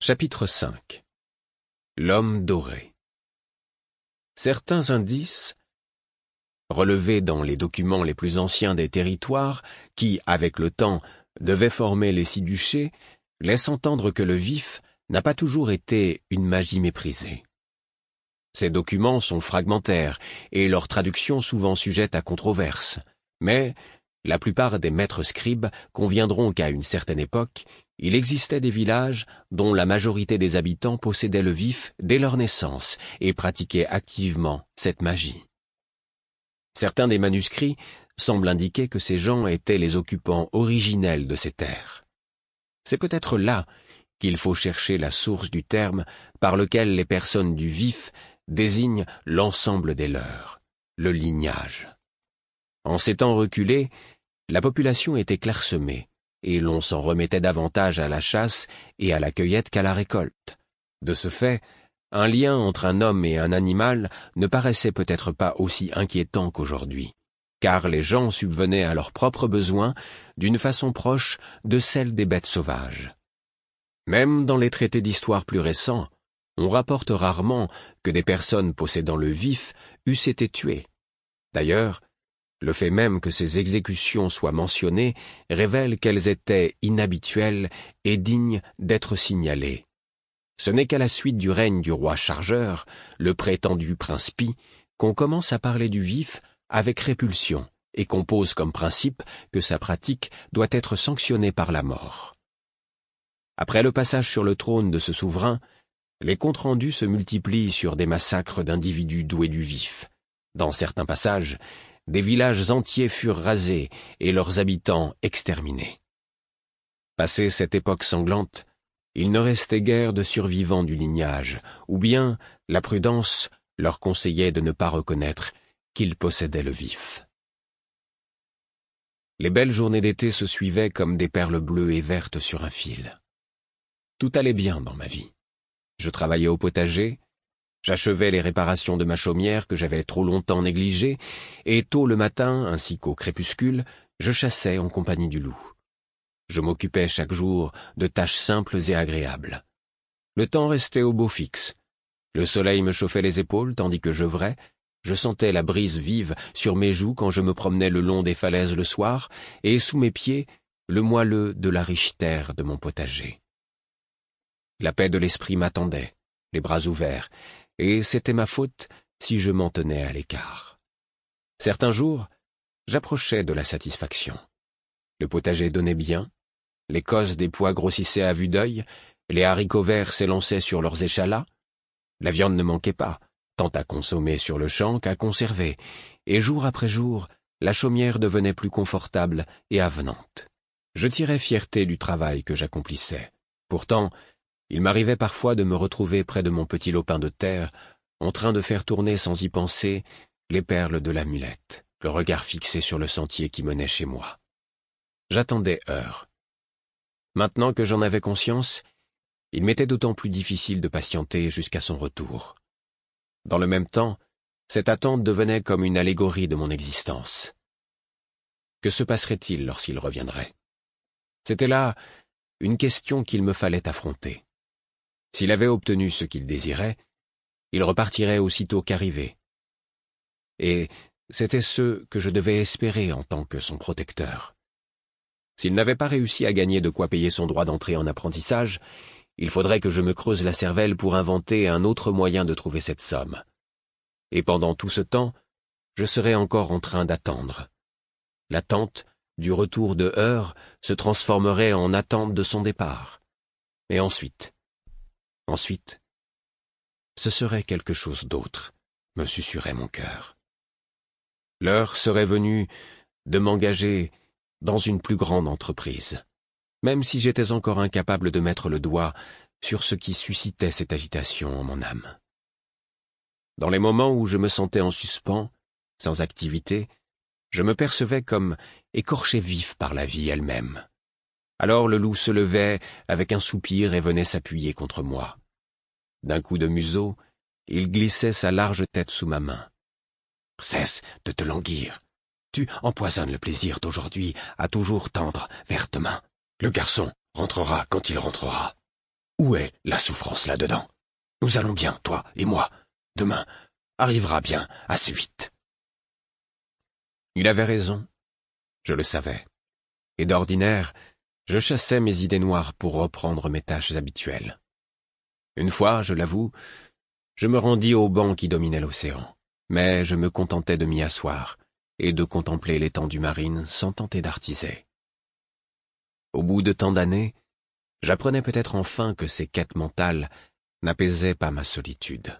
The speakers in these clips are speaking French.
Chapitre 5. L'homme doré. Certains indices, relevés dans les documents les plus anciens des territoires, qui, avec le temps, devaient former les six duchés, laissent entendre que le vif n'a pas toujours été une magie méprisée. Ces documents sont fragmentaires et leur traduction souvent sujette à controverse, mais la plupart des maîtres scribes conviendront qu'à une certaine époque, il existait des villages dont la majorité des habitants possédaient le vif dès leur naissance et pratiquaient activement cette magie. Certains des manuscrits semblent indiquer que ces gens étaient les occupants originels de ces terres. C'est peut-être là qu'il faut chercher la source du terme par lequel les personnes du vif désignent l'ensemble des leurs, le lignage. En ces temps reculés, la population était clairsemée, et l'on s'en remettait davantage à la chasse et à la cueillette qu'à la récolte. De ce fait, un lien entre un homme et un animal ne paraissait peut-être pas aussi inquiétant qu'aujourd'hui, car les gens subvenaient à leurs propres besoins d'une façon proche de celle des bêtes sauvages. Même dans les traités d'histoire plus récents, on rapporte rarement que des personnes possédant le vif eussent été tuées. D'ailleurs, le fait même que ces exécutions soient mentionnées révèle qu'elles étaient inhabituelles et dignes d'être signalées. Ce n'est qu'à la suite du règne du roi Chargeur, le prétendu prince Pi, qu'on commence à parler du vif avec répulsion et qu'on pose comme principe que sa pratique doit être sanctionnée par la mort. Après le passage sur le trône de ce souverain, les comptes rendus se multiplient sur des massacres d'individus doués du vif. Dans certains passages, des villages entiers furent rasés et leurs habitants exterminés. Passée cette époque sanglante, il ne restait guère de survivants du lignage, ou bien la prudence leur conseillait de ne pas reconnaître qu'ils possédaient le vif. Les belles journées d'été se suivaient comme des perles bleues et vertes sur un fil. Tout allait bien dans ma vie. Je travaillais au potager, j'achevais les réparations de ma chaumière que j'avais trop longtemps négligée, et tôt le matin, ainsi qu'au crépuscule, je chassais en compagnie du loup. Je m'occupais chaque jour de tâches simples et agréables. Le temps restait au beau fixe. Le soleil me chauffait les épaules tandis que j'œuvrais, je sentais la brise vive sur mes joues quand je me promenais le long des falaises le soir, et sous mes pieds, le moelleux de la riche terre de mon potager. La paix de l'esprit m'attendait, les bras ouverts, et c'était ma faute si je m'en tenais à l'écart. Certains jours, j'approchais de la satisfaction. Le potager donnait bien, les cosses des pois grossissaient à vue d'œil, les haricots verts s'élançaient sur leurs échalas, la viande ne manquait pas, tant à consommer sur le champ qu'à conserver, et jour après jour, la chaumière devenait plus confortable et avenante. Je tirais fierté du travail que j'accomplissais. Pourtant, il m'arrivait parfois de me retrouver près de mon petit lopin de terre, en train de faire tourner sans y penser les perles de l'amulette, le regard fixé sur le sentier qui menait chez moi. J'attendais heure. Maintenant que j'en avais conscience, il m'était d'autant plus difficile de patienter jusqu'à son retour. Dans le même temps, cette attente devenait comme une allégorie de mon existence. Que se passerait-il lorsqu'il reviendrait? C'était là une question qu'il me fallait affronter. S'il avait obtenu ce qu'il désirait, il repartirait aussitôt qu'arrivé. Et c'était ce que je devais espérer en tant que son protecteur. S'il n'avait pas réussi à gagner de quoi payer son droit d'entrée en apprentissage, il faudrait que je me creuse la cervelle pour inventer un autre moyen de trouver cette somme. Et pendant tout ce temps, je serais encore en train d'attendre. L'attente du retour de Heur se transformerait en attente de son départ. Et ensuite, ce serait quelque chose d'autre, me susurrait mon cœur. L'heure serait venue de m'engager dans une plus grande entreprise, même si j'étais encore incapable de mettre le doigt sur ce qui suscitait cette agitation en mon âme. Dans les moments où je me sentais en suspens, sans activité, je me percevais comme écorché vif par la vie elle-même. Alors le loup se levait avec un soupir et venait s'appuyer contre moi. D'un coup de museau, il glissait sa large tête sous ma main. « Cesse de te languir. Tu empoisonnes le plaisir d'aujourd'hui à toujours tendre vers demain. Le garçon rentrera quand il rentrera. » Où est la souffrance là-dedans? Nous allons bien, toi et moi. Demain arrivera bien assez vite. » Il avait raison, je le savais. Et d'ordinaire, je chassais mes idées noires pour reprendre mes tâches habituelles. Une fois, je l'avoue, je me rendis au banc qui dominait l'océan, mais je me contentais de m'y asseoir et de contempler l'étendue marine sans tenter d'artiser. Au bout de tant d'années, j'apprenais peut-être enfin que ces quêtes mentales n'apaisaient pas ma solitude.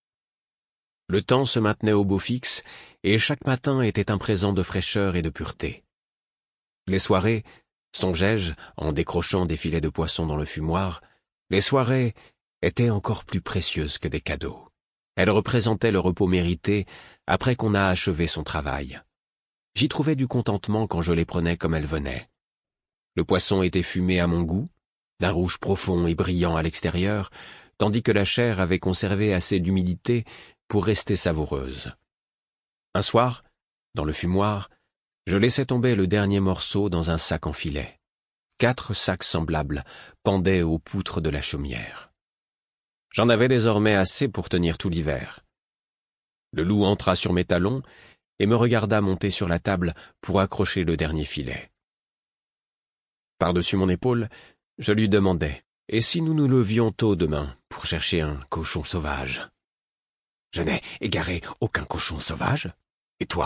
Le temps se maintenait au beau fixe, et chaque matin était un présent de fraîcheur et de pureté. Les soirées, songeais-je, en décrochant des filets de poisson dans le fumoir, les soirées étaient encore plus précieuses que des cadeaux. Elles représentaient le repos mérité après qu'on a achevé son travail. J'y trouvais du contentement quand je les prenais comme elles venaient. Le poisson était fumé à mon goût, d'un rouge profond et brillant à l'extérieur, tandis que la chair avait conservé assez d'humidité pour rester savoureuse. Un soir, dans le fumoir, je laissai tomber le dernier morceau dans un sac en filet. 4 sacs semblables pendaient aux poutres de la chaumière. J'en avais désormais assez pour tenir tout l'hiver. Le loup entra sur mes talons et me regarda monter sur la table pour accrocher le dernier filet. Par-dessus mon épaule, je lui demandai « Et si nous nous levions tôt demain pour chercher un cochon sauvage ?» « Je n'ai égaré aucun cochon sauvage. Et toi ?»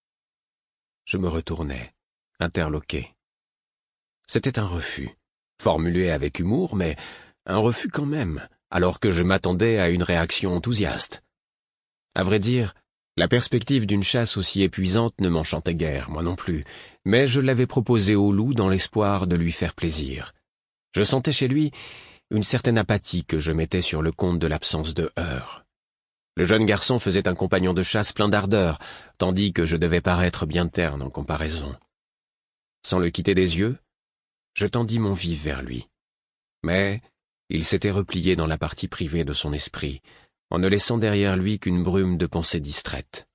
Je me retournai, interloqué. C'était un refus, formulé avec humour, mais un refus quand même, alors que je m'attendais à une réaction enthousiaste. À vrai dire, la perspective d'une chasse aussi épuisante ne m'enchantait guère, moi non plus, mais je l'avais proposé au loup dans l'espoir de lui faire plaisir. Je sentais chez lui une certaine apathie que je mettais sur le compte de l'absence de heurts. Le jeune garçon faisait un compagnon de chasse plein d'ardeur, tandis que je devais paraître bien terne en comparaison. Sans le quitter des yeux, je tendis mon vif vers lui. Mais il s'était replié dans la partie privée de son esprit, en ne laissant derrière lui qu'une brume de pensées distraites.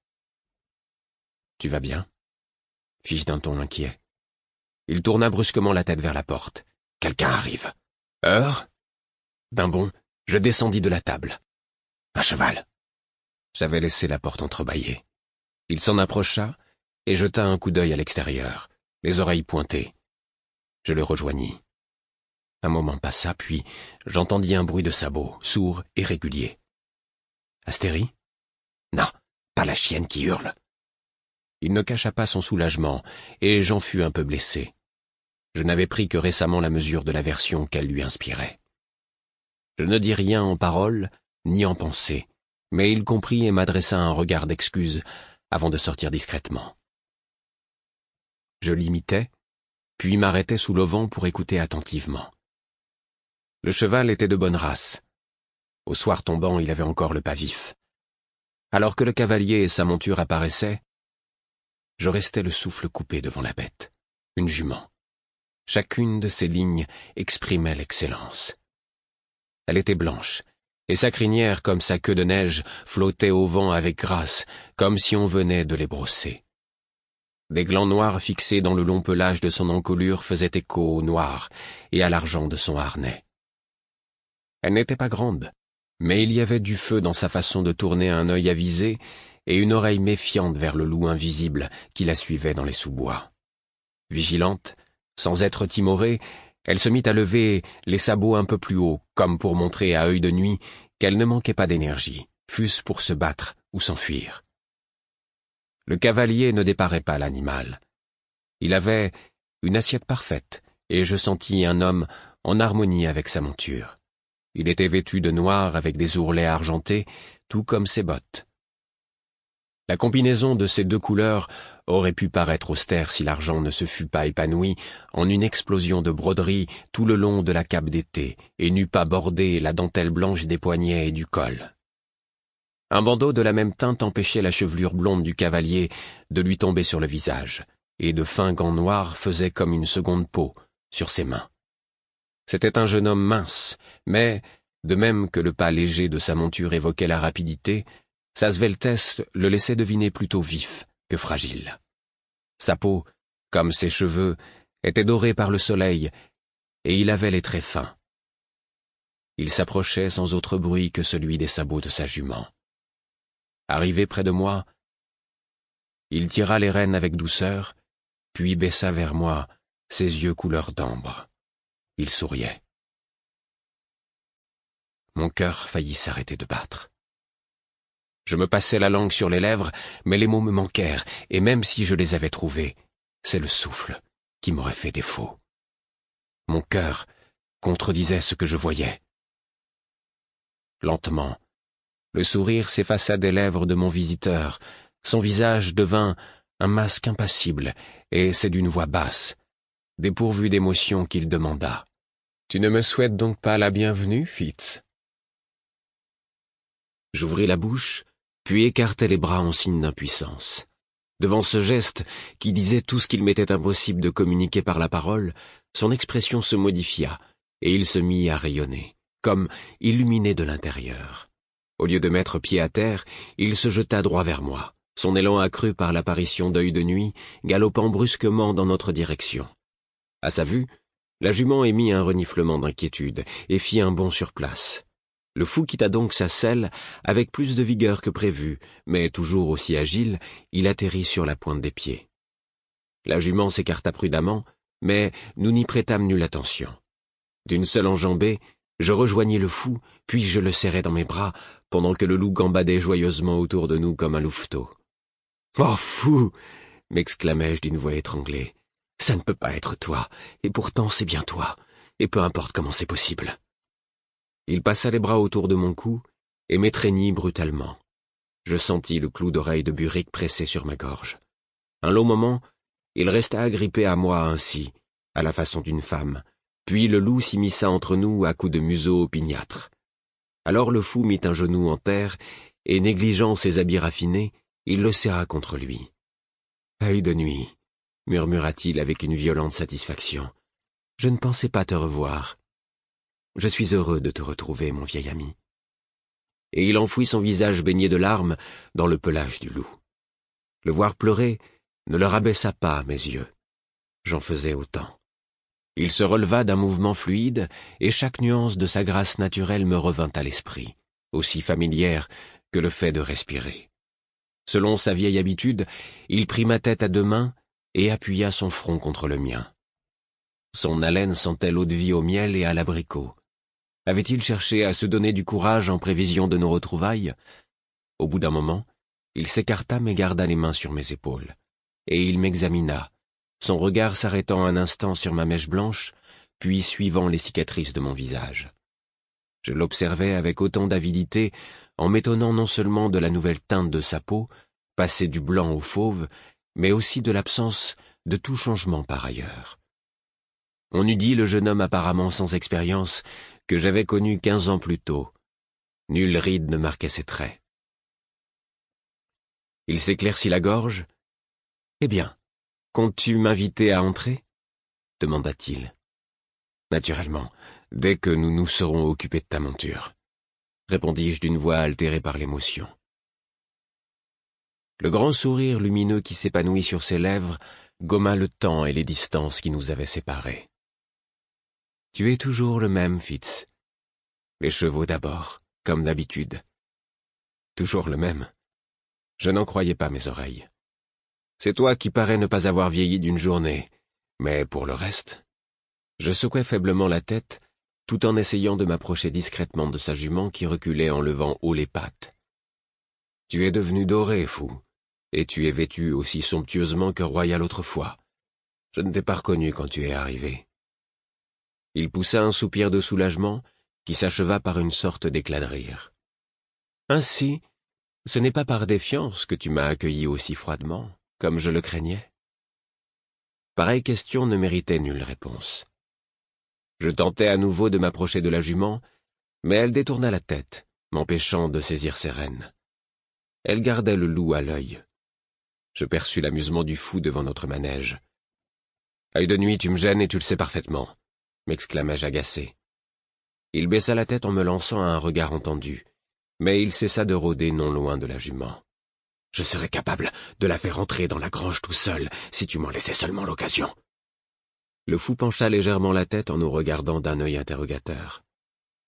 « Tu vas bien ?» fis-je d'un ton inquiet. Il tourna brusquement la tête vers la porte. « Quelqu'un arrive. »« Heure ?» D'un bond, je descendis de la table. « Un cheval !» J'avais laissé la porte entrebâillée. Il s'en approcha et jeta un coup d'œil à l'extérieur, les oreilles pointées. Je le rejoignis. Un moment passa, puis j'entendis un bruit de sabots, sourd et régulier. « Astérie ?»« Non, pas la chienne qui hurle. » Il ne cacha pas son soulagement, et j'en fus un peu blessé. Je n'avais pris que récemment la mesure de l'aversion qu'elle lui inspirait. Je ne dis rien en paroles, ni en pensée, mais il comprit et m'adressa un regard d'excuse avant de sortir discrètement. Je l'imitais, puis m'arrêtai sous l'auvent pour écouter attentivement. Le cheval était de bonne race. Au soir tombant, il avait encore le pas vif. Alors que le cavalier et sa monture apparaissaient, je restais le souffle coupé devant la bête, une jument. Chacune de ses lignes exprimait l'excellence. Elle était blanche, et sa crinière, comme sa queue de neige, flottait au vent avec grâce, comme si on venait de les brosser. Des glands noirs fixés dans le long pelage de son encolure faisaient écho au noir et à l'argent de son harnais. Elle n'était pas grande, mais il y avait du feu dans sa façon de tourner un œil avisé et une oreille méfiante vers le loup invisible qui la suivait dans les sous-bois. Vigilante, sans être timorée, elle se mit à lever les sabots un peu plus haut, comme pour montrer à œil de nuit qu'elle ne manquait pas d'énergie, fût-ce pour se battre ou s'enfuir. Le cavalier ne déparait pas l'animal. Il avait une assiette parfaite, et je sentis un homme en harmonie avec sa monture. Il était vêtu de noir avec des ourlets argentés, tout comme ses bottes. La combinaison de ces deux couleurs aurait pu paraître austère si l'argent ne se fût pas épanoui en une explosion de broderie tout le long de la cape d'été et n'eût pas bordé la dentelle blanche des poignets et du col. Un bandeau de la même teinte empêchait la chevelure blonde du cavalier de lui tomber sur le visage, et de fins gants noirs faisaient comme une seconde peau sur ses mains. C'était un jeune homme mince, mais, de même que le pas léger de sa monture évoquait la rapidité, sa sveltesse le laissait deviner plutôt vif que fragile. Sa peau, comme ses cheveux, était dorée par le soleil, et il avait les traits fins. Il s'approchait sans autre bruit que celui des sabots de sa jument. Arrivé près de moi, il tira les rênes avec douceur, puis baissa vers moi ses yeux couleur d'ambre. Il souriait. Mon cœur faillit s'arrêter de battre. Je me passais la langue sur les lèvres, mais les mots me manquèrent, et même si je les avais trouvés, c'est le souffle qui m'aurait fait défaut. Mon cœur contredisait ce que je voyais. Lentement, le sourire s'effaça des lèvres de mon visiteur, son visage devint un masque impassible, et c'est d'une voix basse, dépourvue d'émotion qu'il demanda. « Tu ne me souhaites donc pas la bienvenue, Fitz ?» J'ouvris la bouche, puis écartai les bras en signe d'impuissance. Devant ce geste, qui disait tout ce qu'il m'était impossible de communiquer par la parole, son expression se modifia, et il se mit à rayonner, comme illuminé de l'intérieur. Au lieu de mettre pied à terre, il se jeta droit vers moi, son élan accru par l'apparition d'Œil de Nuit, galopant brusquement dans notre direction. À sa vue, la jument émit un reniflement d'inquiétude et fit un bond sur place. Le fou quitta donc sa selle avec plus de vigueur que prévu, mais toujours aussi agile, il atterrit sur la pointe des pieds. La jument s'écarta prudemment, mais nous n'y prêtâmes nulle attention. D'une seule enjambée, je rejoignis le fou, puis je le serrai dans mes bras, pendant que le loup gambadait joyeusement autour de nous comme un louveteau. « Oh, fou !» m'exclamai-je d'une voix étranglée. « Ça ne peut pas être toi, et pourtant c'est bien toi, et peu importe comment c'est possible. » Il passa les bras autour de mon cou et m'étreignit brutalement. Je sentis le clou d'oreille de Burick pressé sur ma gorge. Un long moment, il resta agrippé à moi ainsi, à la façon d'une femme, puis le loup s'immisça entre nous à coups de museau opiniâtre. Alors le fou mit un genou en terre, et négligeant ses habits raffinés, il le serra contre lui. « Œil de Nuit », murmura-t-il avec une violente satisfaction. « Je ne pensais pas te revoir. Je suis heureux de te retrouver, mon vieil ami. » Et il enfouit son visage baigné de larmes dans le pelage du loup. Le voir pleurer ne le rabaissa pas à mes yeux. J'en faisais autant. Il se releva d'un mouvement fluide, et chaque nuance de sa grâce naturelle me revint à l'esprit, aussi familière que le fait de respirer. Selon sa vieille habitude, il prit ma tête à deux mains et appuya son front contre le mien. Son haleine sentait l'eau-de-vie au miel et à l'abricot. Avait-il cherché à se donner du courage en prévision de nos retrouvailles? Au bout d'un moment, il s'écarta mais garda les mains sur mes épaules, et il m'examina, son regard s'arrêtant un instant sur ma mèche blanche, puis suivant les cicatrices de mon visage. Je l'observais avec autant d'avidité, en m'étonnant non seulement de la nouvelle teinte de sa peau, passée du blanc au fauve, mais aussi de l'absence de tout changement par ailleurs. On eût dit le jeune homme apparemment sans expérience que j'avais connu 15 ans plus tôt. Nulle ride ne marquait ses traits. Il s'éclaircit la gorge. « Eh bien, comptes-tu m'inviter à entrer ?» demanda-t-il. « Naturellement, dès que nous nous serons occupés de ta monture, » répondis-je d'une voix altérée par l'émotion. Le grand sourire lumineux qui s'épanouit sur ses lèvres gomma le temps et les distances qui nous avaient séparés. « Tu es toujours le même, Fitz. Les chevaux d'abord, comme d'habitude. Toujours le même. Je n'en croyais pas mes oreilles. C'est toi qui parais ne pas avoir vieilli d'une journée, mais pour le reste... » Je secouai faiblement la tête, tout en essayant de m'approcher discrètement de sa jument qui reculait en levant haut les pattes. « Tu es devenu doré, fou, et tu es vêtu aussi somptueusement que royal autrefois. Je ne t'ai pas reconnu quand tu es arrivé. » Il poussa un soupir de soulagement qui s'acheva par une sorte d'éclat de rire. « Ainsi, ce n'est pas par défiance que tu m'as accueilli aussi froidement, comme je le craignais. » Pareille question ne méritait nulle réponse. Je tentai à nouveau de m'approcher de la jument, mais elle détourna la tête, m'empêchant de saisir ses rênes. Elle gardait le loup à l'œil. Je perçus l'amusement du fou devant notre manège. « Œil de Nuit, tu me gênes et tu le sais parfaitement », m'exclamai-je agacé. Il baissa la tête en me lançant un regard entendu, mais il cessa de rôder non loin de la jument. « Je serais capable de la faire entrer dans la grange tout seul, si tu m'en laissais seulement l'occasion. » Le fou pencha légèrement la tête en nous regardant d'un œil interrogateur.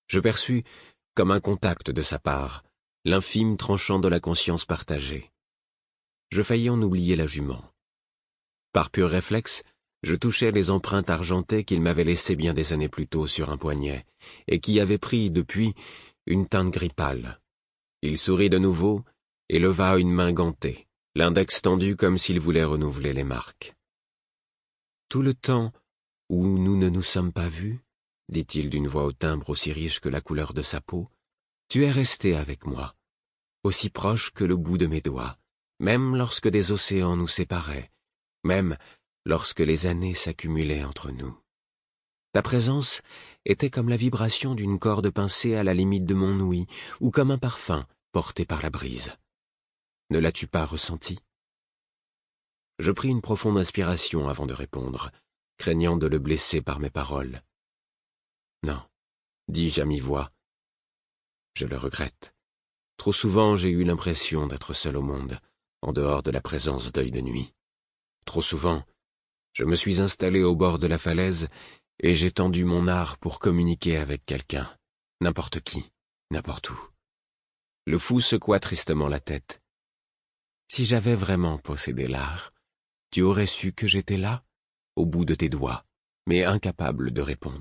Je perçus, comme un contact de sa part, l'infime tranchant de la conscience partagée. Je faillis en oublier la jument. Par pur réflexe, je touchais les empreintes argentées qu'il m'avait laissées bien des années plus tôt sur un poignet, et qui avaient pris, depuis, une teinte gris pâle. Il sourit de nouveau, et leva une main gantée, l'index tendu comme s'il voulait renouveler les marques. « Tout le temps où nous ne nous sommes pas vus, dit-il d'une voix au timbre aussi riche que la couleur de sa peau, tu es resté avec moi, aussi proche que le bout de mes doigts, même lorsque des océans nous séparaient, même lorsque les années s'accumulaient entre nous. Ta présence était comme la vibration d'une corde pincée à la limite de mon ouïe, ou comme un parfum porté par la brise. Ne l'as-tu pas ressenti? » Je pris une profonde inspiration avant de répondre, craignant de le blesser par mes paroles. « Non, dis-je à mi-voix. Je le regrette. Trop souvent j'ai eu l'impression d'être seul au monde, en dehors de la présence d'Œil de Nuit. Trop souvent, je me suis installé au bord de la falaise et j'ai tendu mon art pour communiquer avec quelqu'un, n'importe qui, n'importe où. » Le fou secoua tristement la tête. « Si j'avais vraiment possédé l'art, tu aurais su que j'étais là, au bout de tes doigts, mais incapable de répondre. »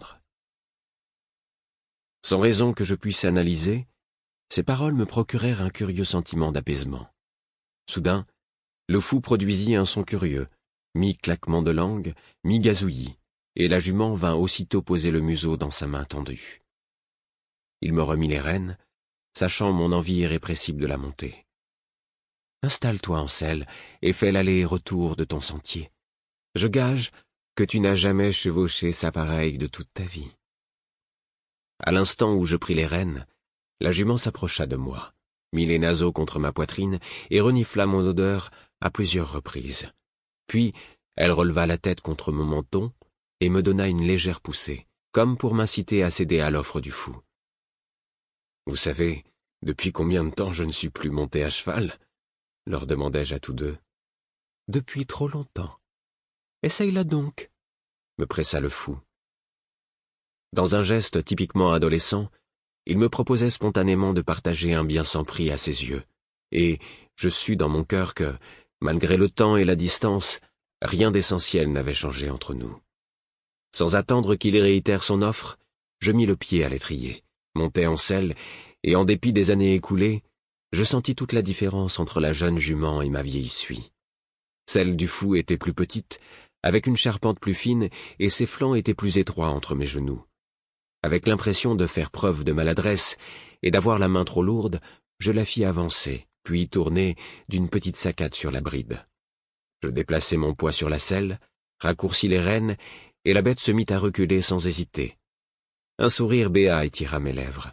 Sans raison que je puisse analyser, ces paroles me procurèrent un curieux sentiment d'apaisement. Soudain, le fou produisit un son curieux, mi-claquement de langue, mi-gazouillis, et la jument vint aussitôt poser le museau dans sa main tendue. Il me remit les rênes, sachant mon envie irrépressible de la monter. « Installe-toi en selle et fais l'aller et retour de ton sentier. Je gage que tu n'as jamais chevauché sa pareille de toute ta vie. » À l'instant où je pris les rênes, la jument s'approcha de moi, mit les naseaux contre ma poitrine et renifla mon odeur à plusieurs reprises. Puis, elle releva la tête contre mon menton et me donna une légère poussée, comme pour m'inciter à céder à l'offre du fou. « Vous savez, depuis combien de temps je ne suis plus monté à cheval ?» leur demandai-je à tous deux. « Depuis trop longtemps. Essaye-la donc, » me pressa le fou. Dans un geste typiquement adolescent, il me proposait spontanément de partager un bien sans prix à ses yeux, et je sus dans mon cœur que, malgré le temps et la distance, rien d'essentiel n'avait changé entre nous. Sans attendre qu'il réitère son offre, je mis le pied à l'étrier, montai en selle, et en dépit des années écoulées, je sentis toute la différence entre la jeune jument et ma vieille suie. Celle du fou était plus petite, avec une charpente plus fine, et ses flancs étaient plus étroits entre mes genoux. Avec l'impression de faire preuve de maladresse et d'avoir la main trop lourde, je la fis avancer, puis tourner d'une petite saccade sur la bride. Je déplaçai mon poids sur la selle, raccourcis les rênes, et la bête se mit à reculer sans hésiter. Un sourire béat étira mes lèvres.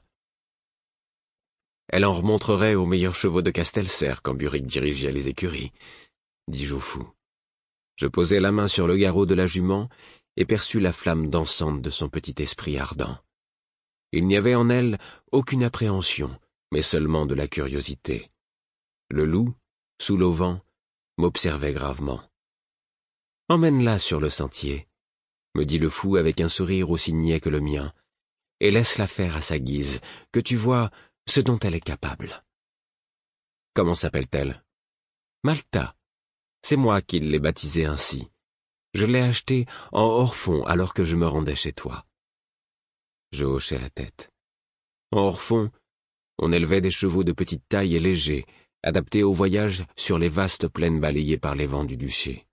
Elle en remontrerait aux meilleurs chevaux de Castelcerre quand Buric dirigeait les écuries, dis-je au fou. Je posai la main sur le garrot de la jument et perçus la flamme dansante de son petit esprit ardent. Il n'y avait en elle aucune appréhension, mais seulement de la curiosité. Le loup, sous l'auvent, m'observait gravement. « Emmène-la sur le sentier, » me dit le fou avec un sourire aussi niais que le mien, « et laisse-la faire à sa guise, que tu vois ce dont elle est capable. » « Comment s'appelle-t-elle ?»« Malta. C'est moi qui l'ai baptisée ainsi. Je l'ai achetée en Orphon alors que je me rendais chez toi. » Je hochai la tête. En Orphon, on élevait des chevaux de petite taille et légers, adaptés au voyage sur les vastes plaines balayées par les vents du duché.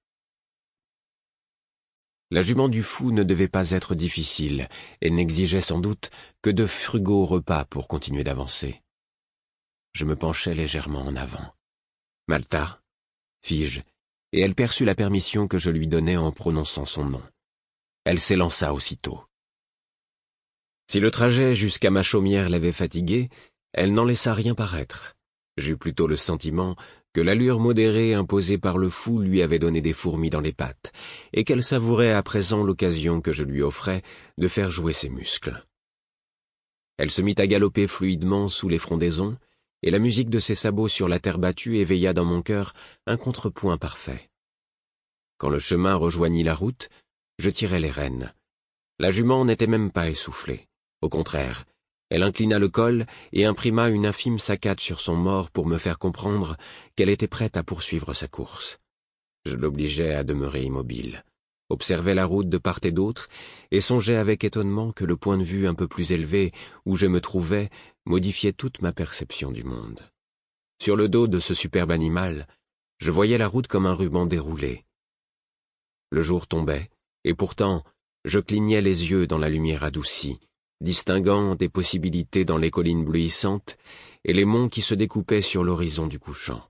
La jument du fou ne devait pas être difficile et n'exigeait sans doute que de frugaux repas pour continuer d'avancer. Je me penchai légèrement en avant. « Malta » fis-je, et elle perçut la permission que je lui donnais en prononçant son nom. Elle s'élança aussitôt. Si le trajet jusqu'à ma chaumière l'avait fatiguée, elle n'en laissa rien paraître. J'eus plutôt le sentiment que l'allure modérée imposée par le fou lui avait donné des fourmis dans les pattes, et qu'elle savourait à présent l'occasion que je lui offrais de faire jouer ses muscles. Elle se mit à galoper fluidement sous les frondaisons, et la musique de ses sabots sur la terre battue éveilla dans mon cœur un contrepoint parfait. Quand le chemin rejoignit la route, je tirai les rênes. La jument n'était même pas essoufflée. Au contraire, Elle inclina le col et imprima une infime saccade sur son mors pour me faire comprendre qu'elle était prête à poursuivre sa course. Je l'obligeais à demeurer immobile, observais la route de part et d'autre, et songeais avec étonnement que le point de vue un peu plus élevé où je me trouvais modifiait toute ma perception du monde. Sur le dos de ce superbe animal, je voyais la route comme un ruban déroulé. Le jour tombait, et pourtant je clignais les yeux dans la lumière adoucie, distinguant des possibilités dans les collines bleuissantes et les monts qui se découpaient sur l'horizon du couchant.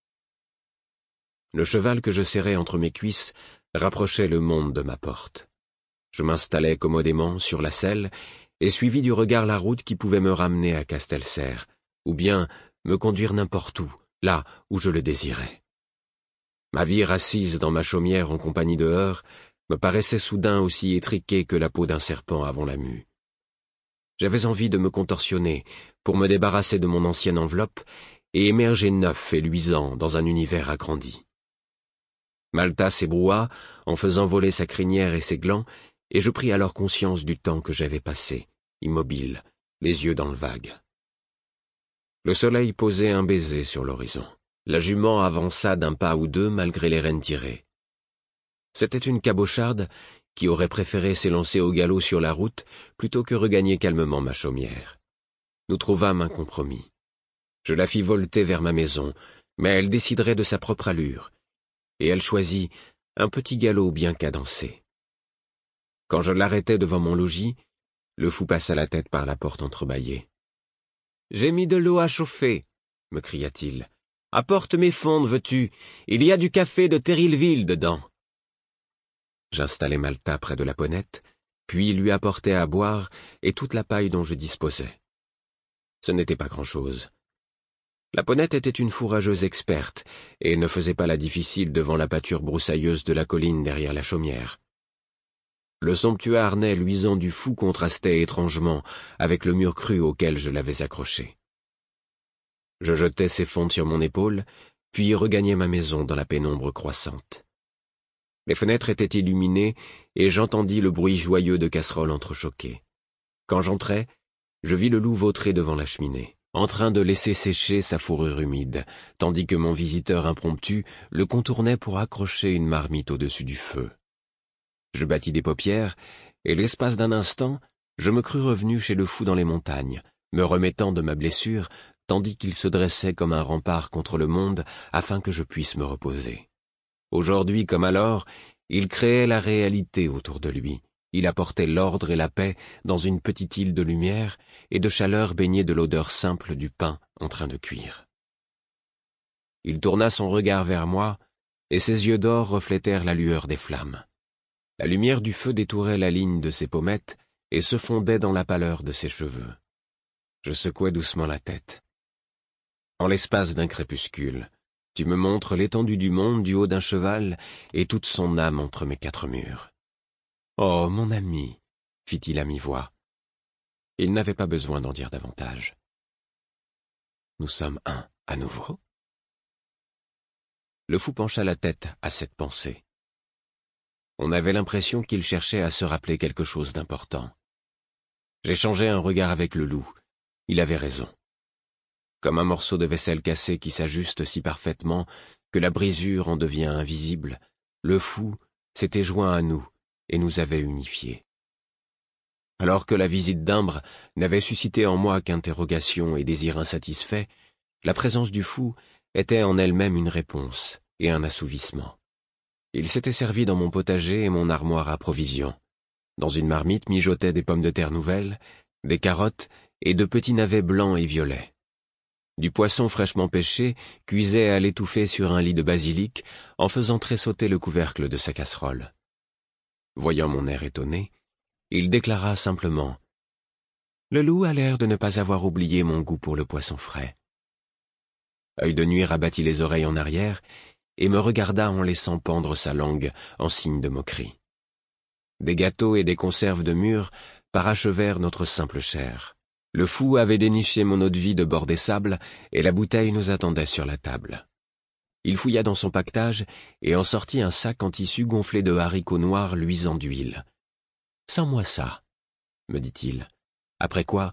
Le cheval que je serrais entre mes cuisses rapprochait le monde de ma porte. Je m'installai commodément sur la selle et suivis du regard la route qui pouvait me ramener à Castelserre, ou bien me conduire n'importe où, là où je le désirais. Ma vie assise dans ma chaumière en compagnie de Heur me paraissait soudain aussi étriquée que la peau d'un serpent avant la mue. J'avais envie de me contorsionner pour me débarrasser de mon ancienne enveloppe et émerger neuf et luisant dans un univers agrandi. Malta s'ébroua en faisant voler sa crinière et ses glands, et je pris alors conscience du temps que j'avais passé, immobile, les yeux dans le vague. Le soleil posait un baiser sur l'horizon. La jument avança d'un pas ou deux malgré les rênes tirées. C'était une cabocharde qui aurait préféré s'élancer au galop sur la route plutôt que regagner calmement ma chaumière. Nous trouvâmes un compromis. Je la fis volter vers ma maison, mais elle déciderait de sa propre allure, et elle choisit un petit galop bien cadencé. Quand je l'arrêtai devant mon logis, le fou passa la tête par la porte entrebâillée. « J'ai mis de l'eau à chauffer, » me cria-t-il. « Apporte mes fondes, veux-tu? Il y a du café de Terrilville dedans. » J'installai Malta près de la ponette, puis lui apportai à boire et toute la paille dont je disposais. Ce n'était pas grand-chose. La ponette était une fourrageuse experte et ne faisait pas la difficile devant la pâture broussailleuse de la colline derrière la chaumière. Le somptueux harnais luisant du fou contrastait étrangement avec le mur cru auquel je l'avais accroché. Je jetai ses fondes sur mon épaule, puis regagnai ma maison dans la pénombre croissante. Les fenêtres étaient illuminées et j'entendis le bruit joyeux de casseroles entrechoquées. Quand j'entrai, je vis le loup vautrer devant la cheminée, en train de laisser sécher sa fourrure humide, tandis que mon visiteur impromptu le contournait pour accrocher une marmite au-dessus du feu. Je battis des paupières, et l'espace d'un instant, je me crus revenu chez le fou dans les montagnes, me remettant de ma blessure, tandis qu'il se dressait comme un rempart contre le monde afin que je puisse me reposer. Aujourd'hui comme alors, il créait la réalité autour de lui. Il apportait l'ordre et la paix dans une petite île de lumière et de chaleur baignée de l'odeur simple du pain en train de cuire. Il tourna son regard vers moi, et ses yeux d'or reflétèrent la lueur des flammes. La lumière du feu détourait la ligne de ses pommettes et se fondait dans la pâleur de ses cheveux. Je secouai doucement la tête. En l'espace d'un crépuscule, tu me montres l'étendue du monde du haut d'un cheval et toute son âme entre mes quatre murs. Oh, mon ami, fit-il à mi-voix. Il n'avait pas besoin d'en dire davantage. Nous sommes un à nouveau. Le fou pencha la tête à cette pensée. On avait l'impression qu'il cherchait à se rappeler quelque chose d'important. J'échangeai un regard avec le loup. Il avait raison. Comme un morceau de vaisselle cassée qui s'ajuste si parfaitement que la brisure en devient invisible, le fou s'était joint à nous et nous avait unifiés. Alors que la visite d'Imbre n'avait suscité en moi qu'interrogations et désirs insatisfaits, la présence du fou était en elle-même une réponse et un assouvissement. Il s'était servi dans mon potager et mon armoire à provisions. Dans une marmite mijotaient des pommes de terre nouvelles, des carottes et de petits navets blancs et violets. Du poisson fraîchement pêché cuisait à l'étouffer sur un lit de basilic en faisant tressauter le couvercle de sa casserole. Voyant mon air étonné, il déclara simplement « Le loup a l'air de ne pas avoir oublié mon goût pour le poisson frais. » Œil de Nuit rabattit les oreilles en arrière et me regarda en laissant pendre sa langue en signe de moquerie. Des gâteaux et des conserves de mûres parachevèrent notre simple chair. Le fou avait déniché mon eau-de-vie de bord des sables et la bouteille nous attendait sur la table. Il fouilla dans son paquetage et en sortit un sac en tissu gonflé de haricots noirs luisants d'huile. « Sens-moi ça, » me dit-il, après quoi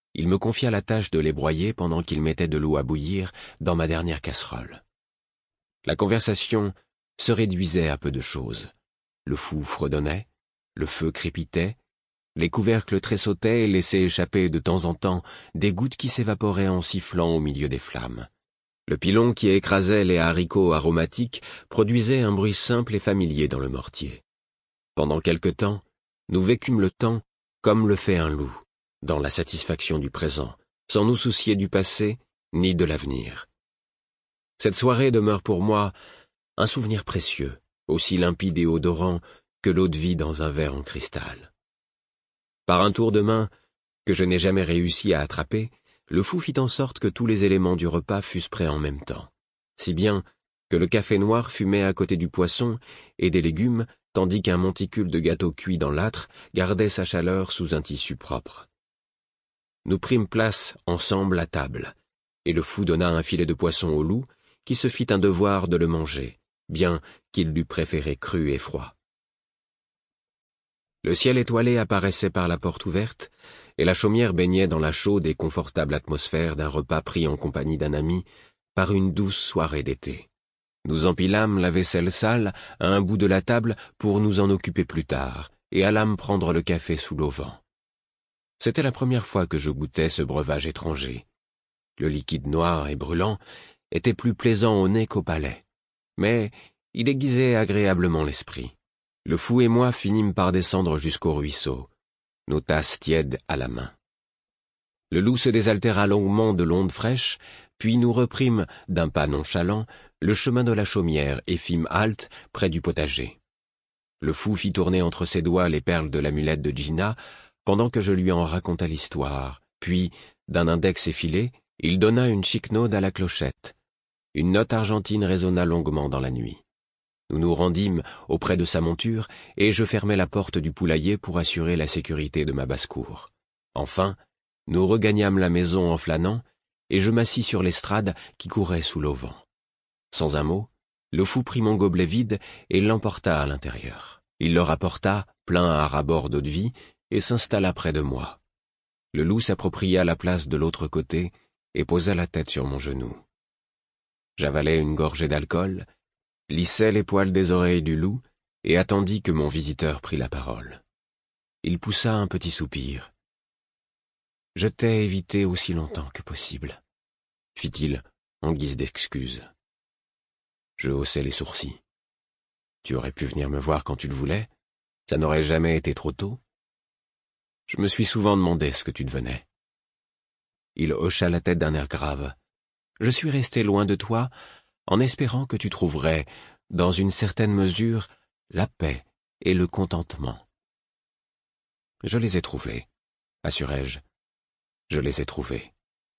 il me confia la tâche de les broyer pendant qu'il mettait de l'eau à bouillir dans ma dernière casserole. La conversation se réduisait à peu de choses. Le fou fredonnait, le feu crépitait, les couvercles tressautaient et laissaient échapper de temps en temps des gouttes qui s'évaporaient en sifflant au milieu des flammes. Le pilon qui écrasait les haricots aromatiques produisait un bruit simple et familier dans le mortier. Pendant quelque temps, nous vécûmes le temps comme le fait un loup, dans la satisfaction du présent, sans nous soucier du passé ni de l'avenir. Cette soirée demeure pour moi un souvenir précieux, aussi limpide et odorant que l'eau-de-vie dans un verre en cristal. Par un tour de main que je n'ai jamais réussi à attraper, le fou fit en sorte que tous les éléments du repas fussent prêts en même temps, si bien que le café noir fumait à côté du poisson et des légumes, tandis qu'un monticule de gâteau cuit dans l'âtre gardait sa chaleur sous un tissu propre. Nous prîmes place ensemble à table, et le fou donna un filet de poisson au loup, qui se fit un devoir de le manger, bien qu'il l'eût préféré cru et froid. Le ciel étoilé apparaissait par la porte ouverte, et la chaumière baignait dans la chaude et confortable atmosphère d'un repas pris en compagnie d'un ami par une douce soirée d'été. Nous empilâmes la vaisselle sale à un bout de la table pour nous en occuper plus tard, et allâmes prendre le café sous l'auvent. C'était la première fois que je goûtais ce breuvage étranger. Le liquide noir et brûlant était plus plaisant au nez qu'au palais, mais il aiguisait agréablement l'esprit. Le fou et moi finîmes par descendre jusqu'au ruisseau, nos tasses tièdes à la main. Le loup se désaltéra longuement de l'onde fraîche, puis nous reprîmes, d'un pas nonchalant, le chemin de la chaumière et fîmes halte près du potager. Le fou fit tourner entre ses doigts les perles de l'amulette de Gina, pendant que je lui en racontai l'histoire, puis, d'un index effilé, il donna une chiquenaude à la clochette. Une note argentine résonna longuement dans la nuit. Nous nous rendîmes auprès de sa monture, et je fermai la porte du poulailler pour assurer la sécurité de ma basse-cour. Enfin, nous regagnâmes la maison en flânant, et je m'assis sur l'estrade qui courait sous l'auvent. Sans un mot, le fou prit mon gobelet vide et l'emporta à l'intérieur. Il le rapporta, plein à ras-bord d'eau-de-vie, et s'installa près de moi. Le loup s'appropria la place de l'autre côté et posa la tête sur mon genou. J'avalai une gorgée d'alcool, lissai les poils des oreilles du loup et attendis que mon visiteur prît la parole. Il poussa un petit soupir. « Je t'ai évité aussi longtemps que possible, » fit-il en guise d'excuse. Je haussai les sourcils. « Tu aurais pu venir me voir quand tu le voulais, ça n'aurait jamais été trop tôt. Je me suis souvent demandé ce que tu devenais. » Il hocha la tête d'un air grave. « Je suis resté loin de toi, en espérant que tu trouverais, dans une certaine mesure, la paix et le contentement. » Je les ai trouvés, assurai-je. Je les ai trouvés.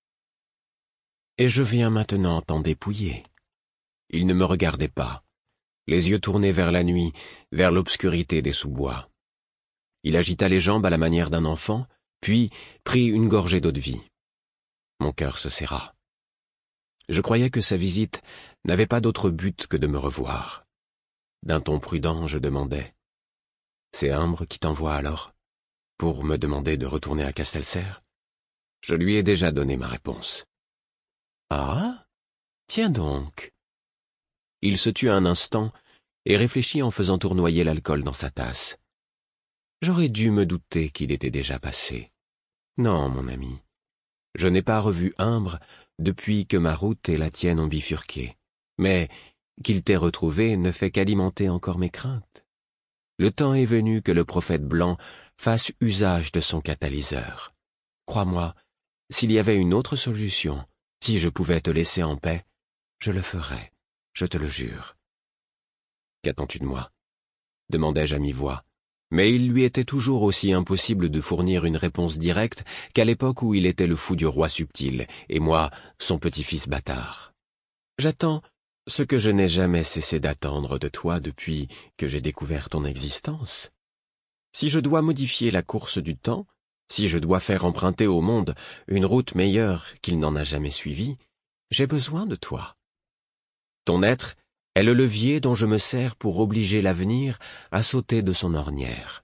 Et je viens maintenant t'en dépouiller. Il ne me regardait pas, les yeux tournés vers la nuit, vers l'obscurité des sous-bois. Il agita les jambes à la manière d'un enfant, puis prit une gorgée d'eau-de-vie. Mon cœur se serra. Je croyais que sa visite n'avait pas d'autre but que de me revoir. D'un ton prudent, je demandai « C'est Imbre qui t'envoie alors, pour me demander de retourner à Castelserre ?» Je lui ai déjà donné ma réponse. « Ah, tiens donc !» Il se tut un instant et réfléchit en faisant tournoyer l'alcool dans sa tasse. J'aurais dû me douter qu'il était déjà passé. Non, mon ami, je n'ai pas revu Imbre depuis que ma route et la tienne ont bifurqué, mais qu'il t'ait retrouvé ne fait qu'alimenter encore mes craintes. Le temps est venu que le prophète blanc fasse usage de son catalyseur. Crois-moi, s'il y avait une autre solution, si je pouvais te laisser en paix, je le ferais, je te le jure. « Qu'attends-tu de moi ?» demandai-je à mi-voix, mais il lui était toujours aussi impossible de fournir une réponse directe qu'à l'époque où il était le fou du roi subtil, et moi, son petit-fils bâtard. « J'attends ce que je n'ai jamais cessé d'attendre de toi depuis que j'ai découvert ton existence. Si je dois modifier la course du temps, si je dois faire emprunter au monde une route meilleure qu'il n'en a jamais suivie, j'ai besoin de toi. Ton être est le levier dont je me sers pour obliger l'avenir à sauter de son ornière. »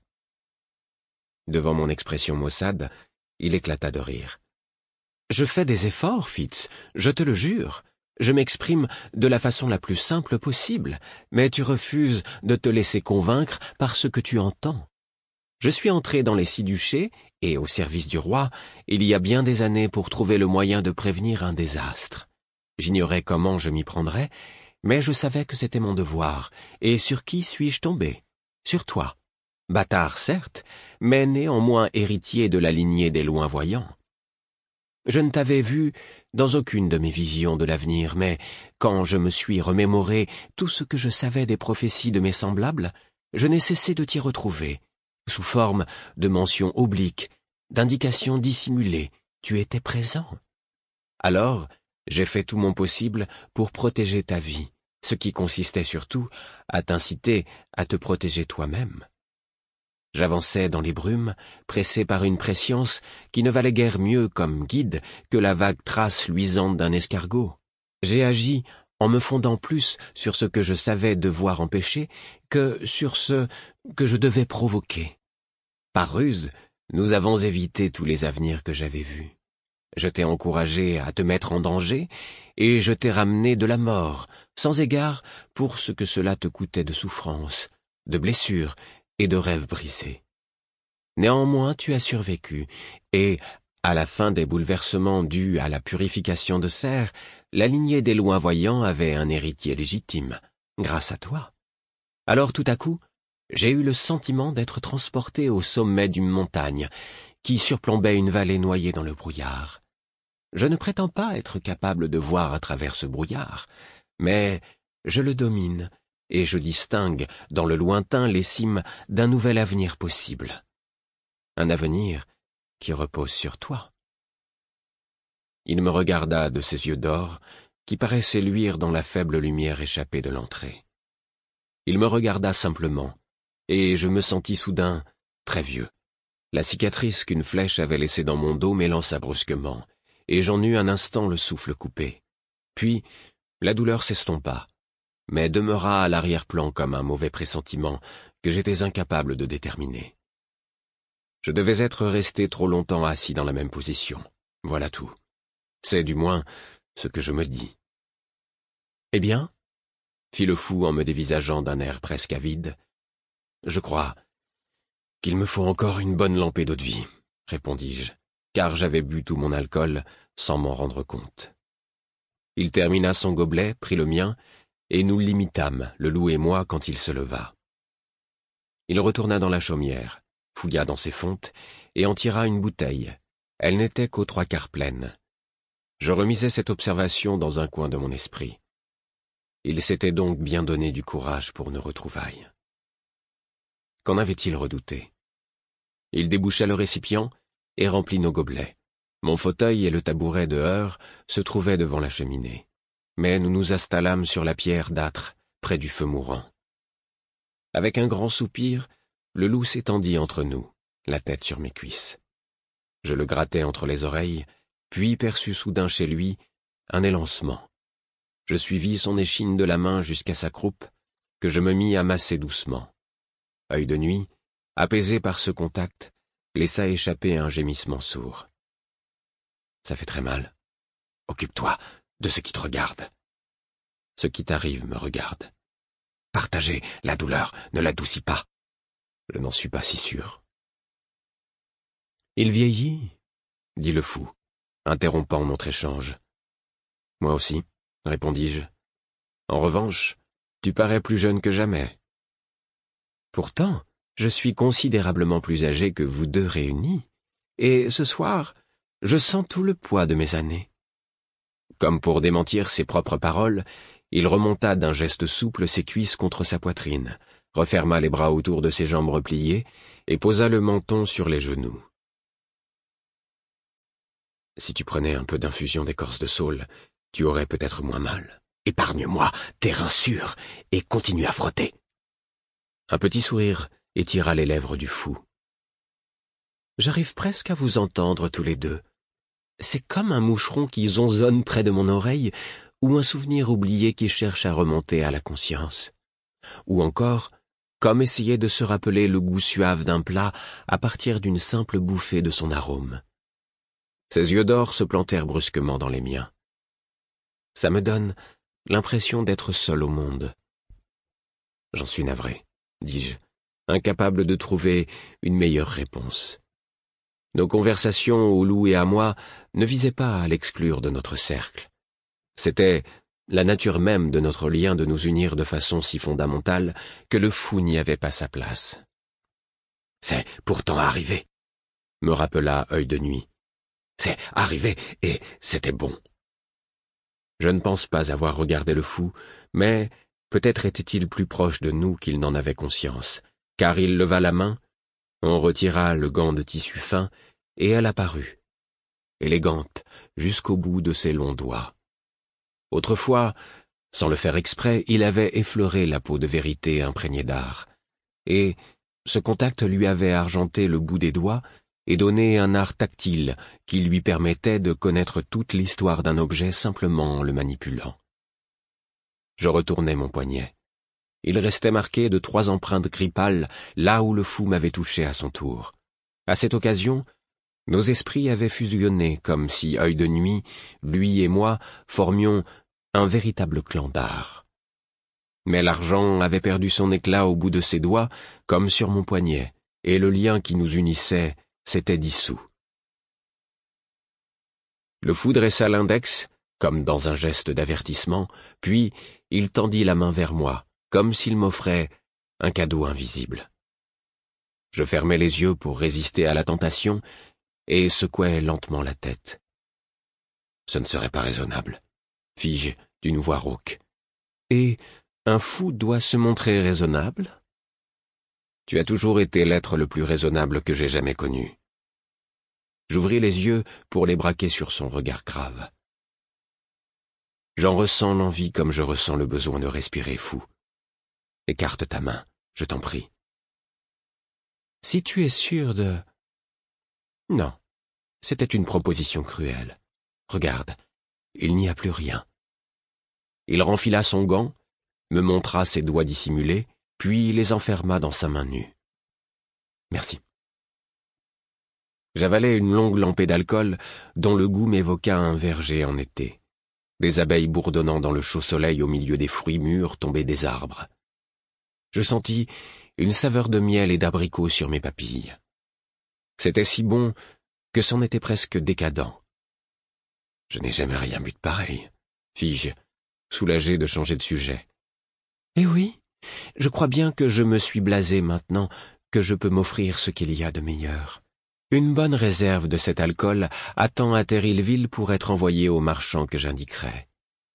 Devant mon expression maussade, il éclata de rire. Je fais des efforts, Fitz, je te le jure. Je m'exprime de la façon la plus simple possible, mais tu refuses de te laisser convaincre par ce que tu entends. Je suis entré dans les 6 duchés et au service du roi il y a bien des années pour trouver le moyen de prévenir un désastre. J'ignorais comment je m'y prendrais, mais je savais que c'était mon devoir. Et sur qui suis-je tombé? Sur toi. Bâtard, certes, mais néanmoins héritier de la lignée des loin-voyants. Je ne t'avais vu dans aucune de mes visions de l'avenir, mais quand je me suis remémoré tout ce que je savais des prophéties de mes semblables, je n'ai cessé de t'y retrouver, sous forme de mentions obliques, d'indications dissimulées. Tu étais présent. Alors, j'ai fait tout mon possible pour protéger ta vie, ce qui consistait surtout à t'inciter à te protéger toi-même. J'avançais dans les brumes, pressé par une prescience qui ne valait guère mieux comme guide que la vague trace luisante d'un escargot. J'ai agi en me fondant plus sur ce que je savais devoir empêcher que sur ce que je devais provoquer. Par ruse, nous avons évité tous les avenirs que j'avais vus. Je t'ai encouragé à te mettre en danger, et je t'ai ramené de la mort, sans égard pour ce que cela te coûtait de souffrance, de blessures et de rêves brisés. Néanmoins, tu as survécu, et, à la fin des bouleversements dus à la purification de Serre, la lignée des loin-voyants avait un héritier légitime, grâce à toi. Alors tout à coup, j'ai eu le sentiment d'être transporté au sommet d'une montagne, qui surplombait une vallée noyée dans le brouillard. Je ne prétends pas être capable de voir à travers ce brouillard, mais je le domine, et je distingue dans le lointain les cimes d'un nouvel avenir possible. Un avenir qui repose sur toi. Il me regarda de ses yeux d'or, qui paraissaient luire dans la faible lumière échappée de l'entrée. Il me regarda simplement, et je me sentis soudain très vieux. La cicatrice qu'une flèche avait laissée dans mon dos m'élança brusquement, et j'en eus un instant le souffle coupé. Puis, la douleur s'estompa, mais demeura à l'arrière-plan comme un mauvais pressentiment que j'étais incapable de déterminer. Je devais être resté trop longtemps assis dans la même position. Voilà tout. C'est du moins ce que je me dis. « Eh bien ?» fit le fou en me dévisageant d'un air presque avide. « Je crois qu'il me faut encore une bonne lampée d'eau-de-vie, répondis-je, car j'avais bu tout mon alcool sans m'en rendre compte. Il termina son gobelet, prit le mien, et nous l'imitâmes, le loup et moi, quand il se leva. Il retourna dans la chaumière, fouilla dans ses fontes, et en tira une bouteille. Elle n'était qu'aux 3/4 pleine. Je remisai cette observation dans un coin de mon esprit. Il s'était donc bien donné du courage pour nos retrouvailles. Qu'en avait-il redouté? Il déboucha le récipient et remplit nos gobelets. Mon fauteuil et le tabouret de heure se trouvaient devant la cheminée, mais nous nous installâmes sur la pierre d'âtre, près du feu mourant. Avec un grand soupir, le loup s'étendit entre nous, la tête sur mes cuisses. Je le grattai entre les oreilles, puis perçus soudain chez lui un élancement. Je suivis son échine de la main jusqu'à sa croupe, que je me mis à masser doucement. Œil de nuit, apaisé par ce contact, laissa échapper un gémissement sourd. « Ça fait très mal. Occupe-toi de ce qui te regarde. Ce qui t'arrive me regarde. Partager la douleur ne l'adoucit pas. Je n'en suis pas si sûr. » « Il vieillit, » dit le fou, interrompant notre échange. « Moi aussi, » répondis-je. « En revanche, tu parais plus jeune que jamais. » « Pourtant, je suis considérablement plus âgé que vous deux réunis, et ce soir, je sens tout le poids de mes années. » Comme pour démentir ses propres paroles, il remonta d'un geste souple ses cuisses contre sa poitrine, referma les bras autour de ses jambes repliées et posa le menton sur les genoux. « Si tu prenais un peu d'infusion d'écorce de saule, tu aurais peut-être moins mal. Épargne-moi tes reins sûrs et continue à frotter. » Un petit sourire étira les lèvres du fou. « J'arrive presque à vous entendre tous les deux. C'est comme un moucheron qui zonzonne près de mon oreille, ou un souvenir oublié qui cherche à remonter à la conscience. Ou encore, comme essayer de se rappeler le goût suave d'un plat à partir d'une simple bouffée de son arôme. Ses yeux d'or se plantèrent brusquement dans les miens. Ça me donne l'impression d'être seul au monde. J'en suis navré, dis-je, incapable de trouver une meilleure réponse. Nos conversations au loup et à moi ne visaient pas à l'exclure de notre cercle. C'était la nature même de notre lien de nous unir de façon si fondamentale que le fou n'y avait pas sa place. « C'est pourtant arrivé », me rappela Œil de Nuit. « C'est arrivé, et c'était bon. » Je ne pense pas avoir regardé le fou, mais peut-être était-il plus proche de nous qu'il n'en avait conscience, car il leva la main, on retira le gant de tissu fin, et elle apparut, élégante jusqu'au bout de ses longs doigts. Autrefois, sans le faire exprès, il avait effleuré la peau de vérité imprégnée d'art, et ce contact lui avait argenté le bout des doigts et donné un art tactile qui lui permettait de connaître toute l'histoire d'un objet simplement en le manipulant. Je retournai mon poignet. Il restait marqué de 3 empreintes gris pâle là où le fou m'avait touché à son tour. À cette occasion, nos esprits avaient fusionné comme si Œil de Nuit, lui et moi, formions un véritable clan d'art. Mais l'argent avait perdu son éclat au bout de ses doigts, comme sur mon poignet, et le lien qui nous unissait s'était dissous. Le fou dressa l'index, comme dans un geste d'avertissement, puis il tendit la main vers moi, comme s'il m'offrait un cadeau invisible. Je fermai les yeux pour résister à la tentation et secouai lentement la tête. Ce ne serait pas raisonnable, fis-je d'une voix rauque. Et un fou doit se montrer raisonnable? Tu as toujours été l'être le plus raisonnable que j'ai jamais connu. J'ouvris les yeux pour les braquer sur son regard grave. J'en ressens l'envie comme je ressens le besoin de respirer, fou. Écarte ta main, je t'en prie. Si tu es sûr de... Non, c'était une proposition cruelle. Regarde, il n'y a plus rien. Il renfila son gant, me montra ses doigts dissimulés, puis les enferma dans sa main nue. Merci. J'avalai une longue lampée d'alcool dont le goût m'évoqua un verger en été, des abeilles bourdonnant dans le chaud soleil au milieu des fruits mûrs tombés des arbres. Je sentis une saveur de miel et d'abricot sur mes papilles. C'était si bon que c'en était presque décadent. Je n'ai jamais rien bu de pareil, fis-je, soulagé de changer de sujet. Eh oui, je crois bien que je me suis blasé maintenant que je peux m'offrir ce qu'il y a de meilleur. Une bonne réserve de cet alcool attend à Terrillville pour être envoyée au marchand que j'indiquerai.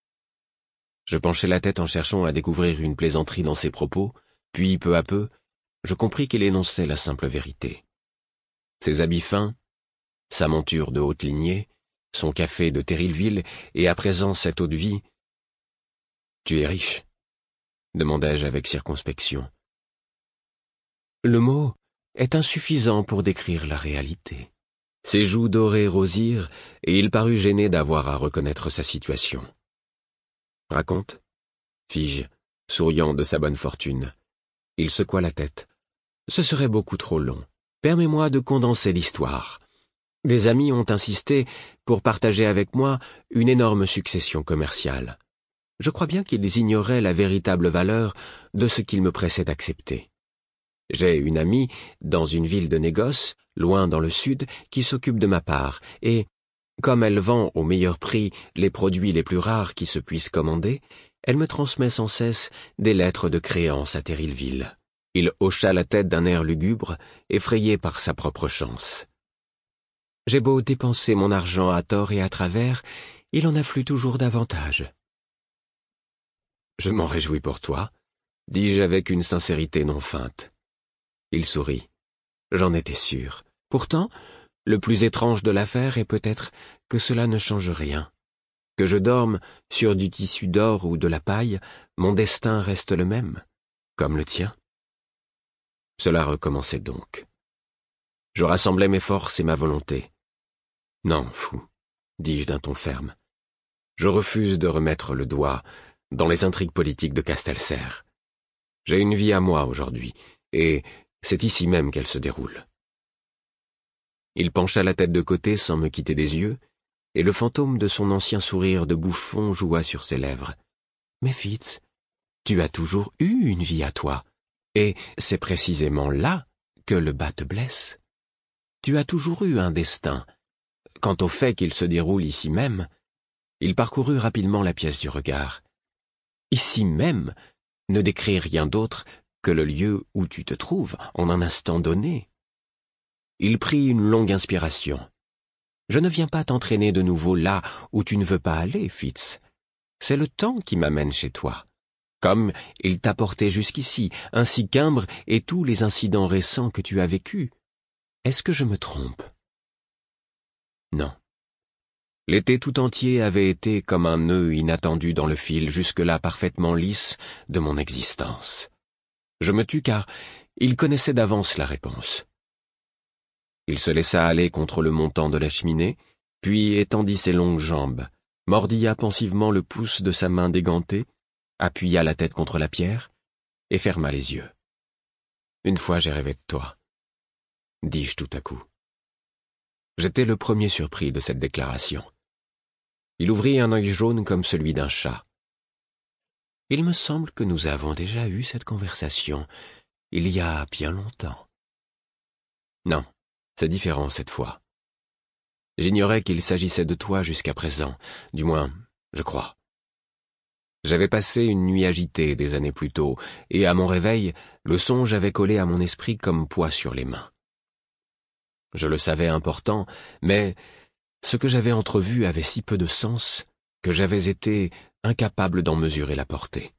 Je penchai la tête en cherchant à découvrir une plaisanterie dans ses propos, puis peu à peu, je compris qu'il énonçait la simple vérité. Ses habits fins, sa monture de haute lignée, son café de Terrillville et à présent cette eau-de-vie. « Tu es riche ?» demandai-je avec circonspection. Le mot est insuffisant pour décrire la réalité. Ses joues dorées rosirent, et il parut gêné d'avoir à reconnaître sa situation. « Raconte » fis-je, souriant de sa bonne fortune. Il secoua la tête. « Ce serait beaucoup trop long. Permets-moi de condenser l'histoire. Des amis ont insisté pour partager avec moi une énorme succession commerciale. Je crois bien qu'ils ignoraient la véritable valeur de ce qu'ils me pressaient d'accepter. J'ai une amie dans une ville de négoce, loin dans le sud, qui s'occupe de ma part, et, comme elle vend au meilleur prix les produits les plus rares qui se puissent commander, elle me transmet sans cesse des lettres de créance à Terrillville. » Il hocha la tête d'un air lugubre, effrayé par sa propre chance. « J'ai beau dépenser mon argent à tort et à travers, il en afflue toujours davantage. » « Je m'en réjouis pour toi, » dis-je avec une sincérité non feinte. Il sourit. J'en étais sûr. Pourtant, le plus étrange de l'affaire est peut-être que cela ne change rien. Que je dorme sur du tissu d'or ou de la paille, mon destin reste le même, comme le tien. Cela recommençait donc. Je rassemblai mes forces et ma volonté. « Non, fou, » dis-je d'un ton ferme. Je refuse de remettre le doigt dans les intrigues politiques de Castelserre. J'ai une vie à moi aujourd'hui, et c'est ici même qu'elle se déroule. Il pencha la tête de côté sans me quitter des yeux, et le fantôme de son ancien sourire de bouffon joua sur ses lèvres. « Mais Fitz, tu as toujours eu une vie à toi, et c'est précisément là que le bas te blesse. Tu as toujours eu un destin. Quant au fait qu'il se déroule ici même, il parcourut rapidement la pièce du regard. Ici même ne décrit rien d'autre que le lieu où tu te trouves en un instant donné. » Il prit une longue inspiration. « Je ne viens pas t'entraîner de nouveau là où tu ne veux pas aller, Fitz. C'est le temps qui m'amène chez toi. Comme il t'a porté jusqu'ici, ainsi qu'Imbre et tous les incidents récents que tu as vécus. Est-ce que je me trompe? » Non. L'été tout entier avait été comme un nœud inattendu dans le fil jusque-là parfaitement lisse de mon existence. Je me tus car il connaissait d'avance la réponse. Il se laissa aller contre le montant de la cheminée, puis étendit ses longues jambes, mordilla pensivement le pouce de sa main dégantée, appuya la tête contre la pierre et ferma les yeux. « Une fois j'ai rêvé de toi, » dis-je tout à coup. J'étais le premier surpris de cette déclaration. Il ouvrit un œil jaune comme celui d'un chat. « Il me semble que nous avons déjà eu cette conversation, il y a bien longtemps. » Non, c'est différent cette fois. J'ignorais qu'il s'agissait de toi jusqu'à présent, du moins, je crois. J'avais passé une nuit agitée des années plus tôt, et à mon réveil, le songe avait collé à mon esprit comme poids sur les mains. Je le savais important, mais ce que j'avais entrevu avait si peu de sens que j'avais été incapable d'en mesurer la portée.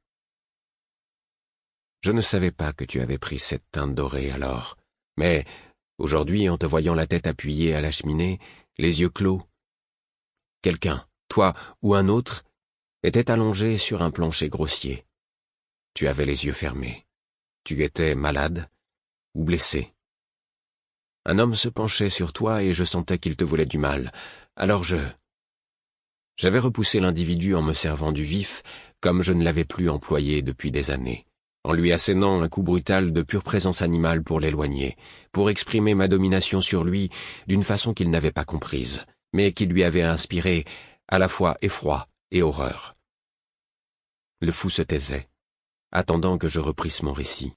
Je ne savais pas que tu avais pris cette teinte dorée alors, mais aujourd'hui, en te voyant la tête appuyée à la cheminée, les yeux clos, quelqu'un, toi ou un autre, était allongé sur un plancher grossier. Tu avais les yeux fermés. Tu étais malade ou blessé. Un homme se penchait sur toi et je sentais qu'il te voulait du mal. Alors j'avais repoussé l'individu en me servant du vif, comme je ne l'avais plus employé depuis des années, en lui assénant un coup brutal de pure présence animale pour l'éloigner, pour exprimer ma domination sur lui d'une façon qu'il n'avait pas comprise, mais qui lui avait inspiré à la fois effroi et horreur. Le fou se taisait, attendant que je reprisse mon récit.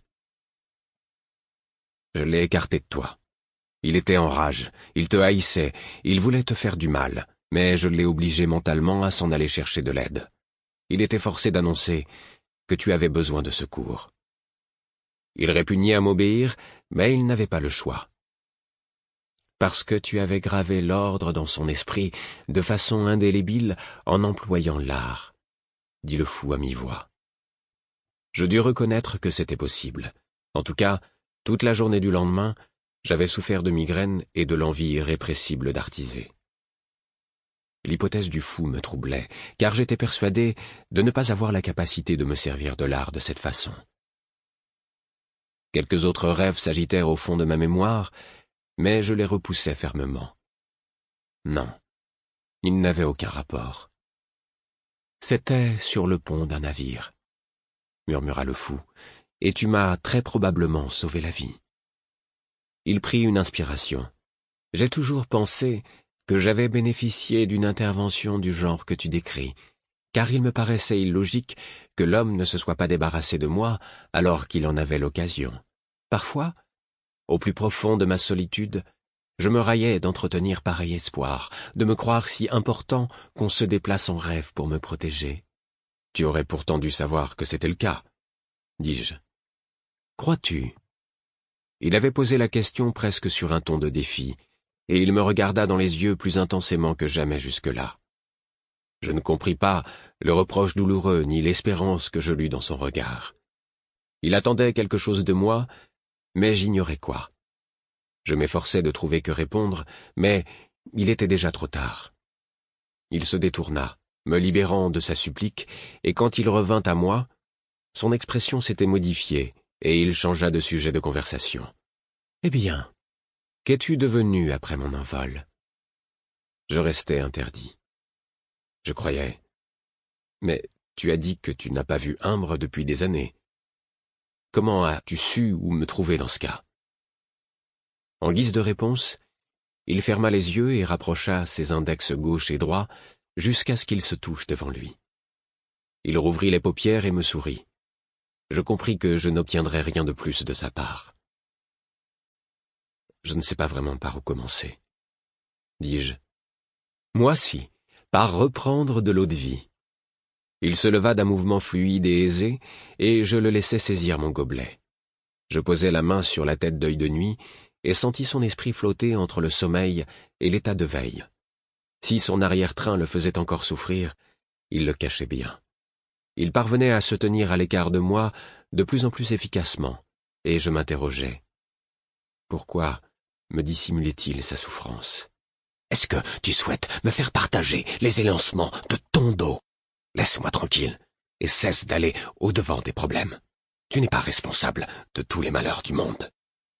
Je l'ai écarté de toi. Il était en rage, il te haïssait, il voulait te faire du mal, mais je l'ai obligé mentalement à s'en aller chercher de l'aide. Il était forcé d'annoncer que tu avais besoin de secours. Il répugnait à m'obéir, mais il n'avait pas le choix. Parce que tu avais gravé l'ordre dans son esprit de façon indélébile en employant l'art, dit le fou à mi-voix. Je dus reconnaître que c'était possible. En tout cas, toute la journée du lendemain, j'avais souffert de migraines et de l'envie irrépressible d'artiser. L'hypothèse du fou me troublait, car j'étais persuadé de ne pas avoir la capacité de me servir de l'art de cette façon. Quelques autres rêves s'agitèrent au fond de ma mémoire, mais je les repoussais fermement. Non, ils n'avaient aucun rapport. C'était sur le pont d'un navire, murmura le fou, et tu m'as très probablement sauvé la vie. Il prit une inspiration. J'ai toujours pensé que j'avais bénéficié d'une intervention du genre que tu décris, car il me paraissait illogique que l'homme ne se soit pas débarrassé de moi alors qu'il en avait l'occasion. Parfois, au plus profond de ma solitude, je me raillais d'entretenir pareil espoir, de me croire si important qu'on se déplace en rêve pour me protéger. Tu aurais pourtant dû savoir que c'était le cas, dis-je. Crois-tu? Il avait posé la question presque sur un ton de défi, et il me regarda dans les yeux plus intensément que jamais jusque-là. Je ne compris pas le reproche douloureux ni l'espérance que je lus dans son regard. Il attendait quelque chose de moi, mais j'ignorais quoi. Je m'efforçais de trouver que répondre, mais il était déjà trop tard. Il se détourna, me libérant de sa supplique, et quand il revint à moi, son expression s'était modifiée, et il changea de sujet de conversation. « Eh bien, qu'es-tu devenu après mon envol ?» Je restais interdit. Je croyais. « Mais tu as dit que tu n'as pas vu Imbre depuis des années. Comment as-tu su où me trouver dans ce cas ?» En guise de réponse, Il ferma les yeux et rapprocha ses index gauche et droit jusqu'à ce qu'ils se touchent devant lui. Il rouvrit les paupières et me sourit. Je compris que je n'obtiendrais rien de plus de sa part. Je ne sais pas vraiment par où commencer, dis-je. Moi si, par reprendre de l'eau de vie. Il se leva d'un mouvement fluide et aisé, et je le laissai saisir mon gobelet. Je posai la main sur la tête d'Œil de Nuit et sentis son esprit flotter entre le sommeil et l'état de veille. Si son arrière-train le faisait encore souffrir, il le cachait bien. Il parvenait à se tenir à l'écart de moi de plus en plus efficacement, et je m'interrogeais. Pourquoi me dissimulait-il sa souffrance? « Est-ce que tu souhaites me faire partager les élancements de ton dos? Laisse-moi tranquille et cesse d'aller au-devant des problèmes. Tu n'es pas responsable de tous les malheurs du monde. »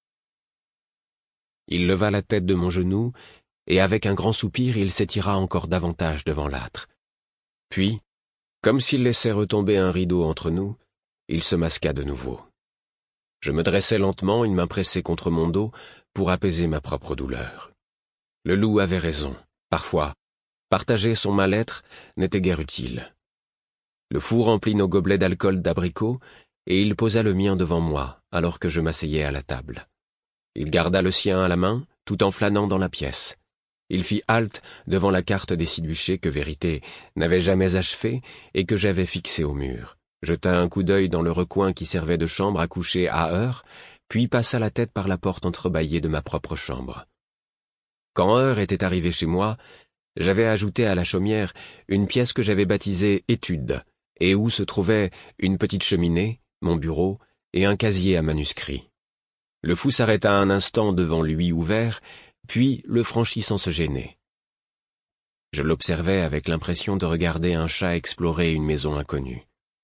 Il leva la tête de mon genou, et avec un grand soupir, il s'étira encore davantage devant l'âtre. Puis, comme s'il laissait retomber un rideau entre nous, il se masqua de nouveau. Je me dressai lentement, une main pressée contre mon dos, pour apaiser ma propre douleur. Le loup avait raison. Parfois, partager son mal-être n'était guère utile. Le fou remplit nos gobelets d'alcool d'abricot, et il posa le mien devant moi, alors que je m'asseyais à la table. Il garda le sien à la main, tout en flânant dans la pièce. Il fit halte devant la carte des 6 duchés que Vérité n'avait jamais achevée et que j'avais fixée au mur. Jeta un coup d'œil dans le recoin qui servait de chambre à coucher à Heure, puis passa la tête par la porte entrebâillée de ma propre chambre. Quand Heure était arrivé chez moi, j'avais ajouté à la chaumière une pièce que j'avais baptisée « Étude » et où se trouvait une petite cheminée, mon bureau et un casier à manuscrits. Le fou s'arrêta un instant devant lui ouvert, puis le franchit sans se gêner. Je l'observais avec l'impression de regarder un chat explorer une maison inconnue.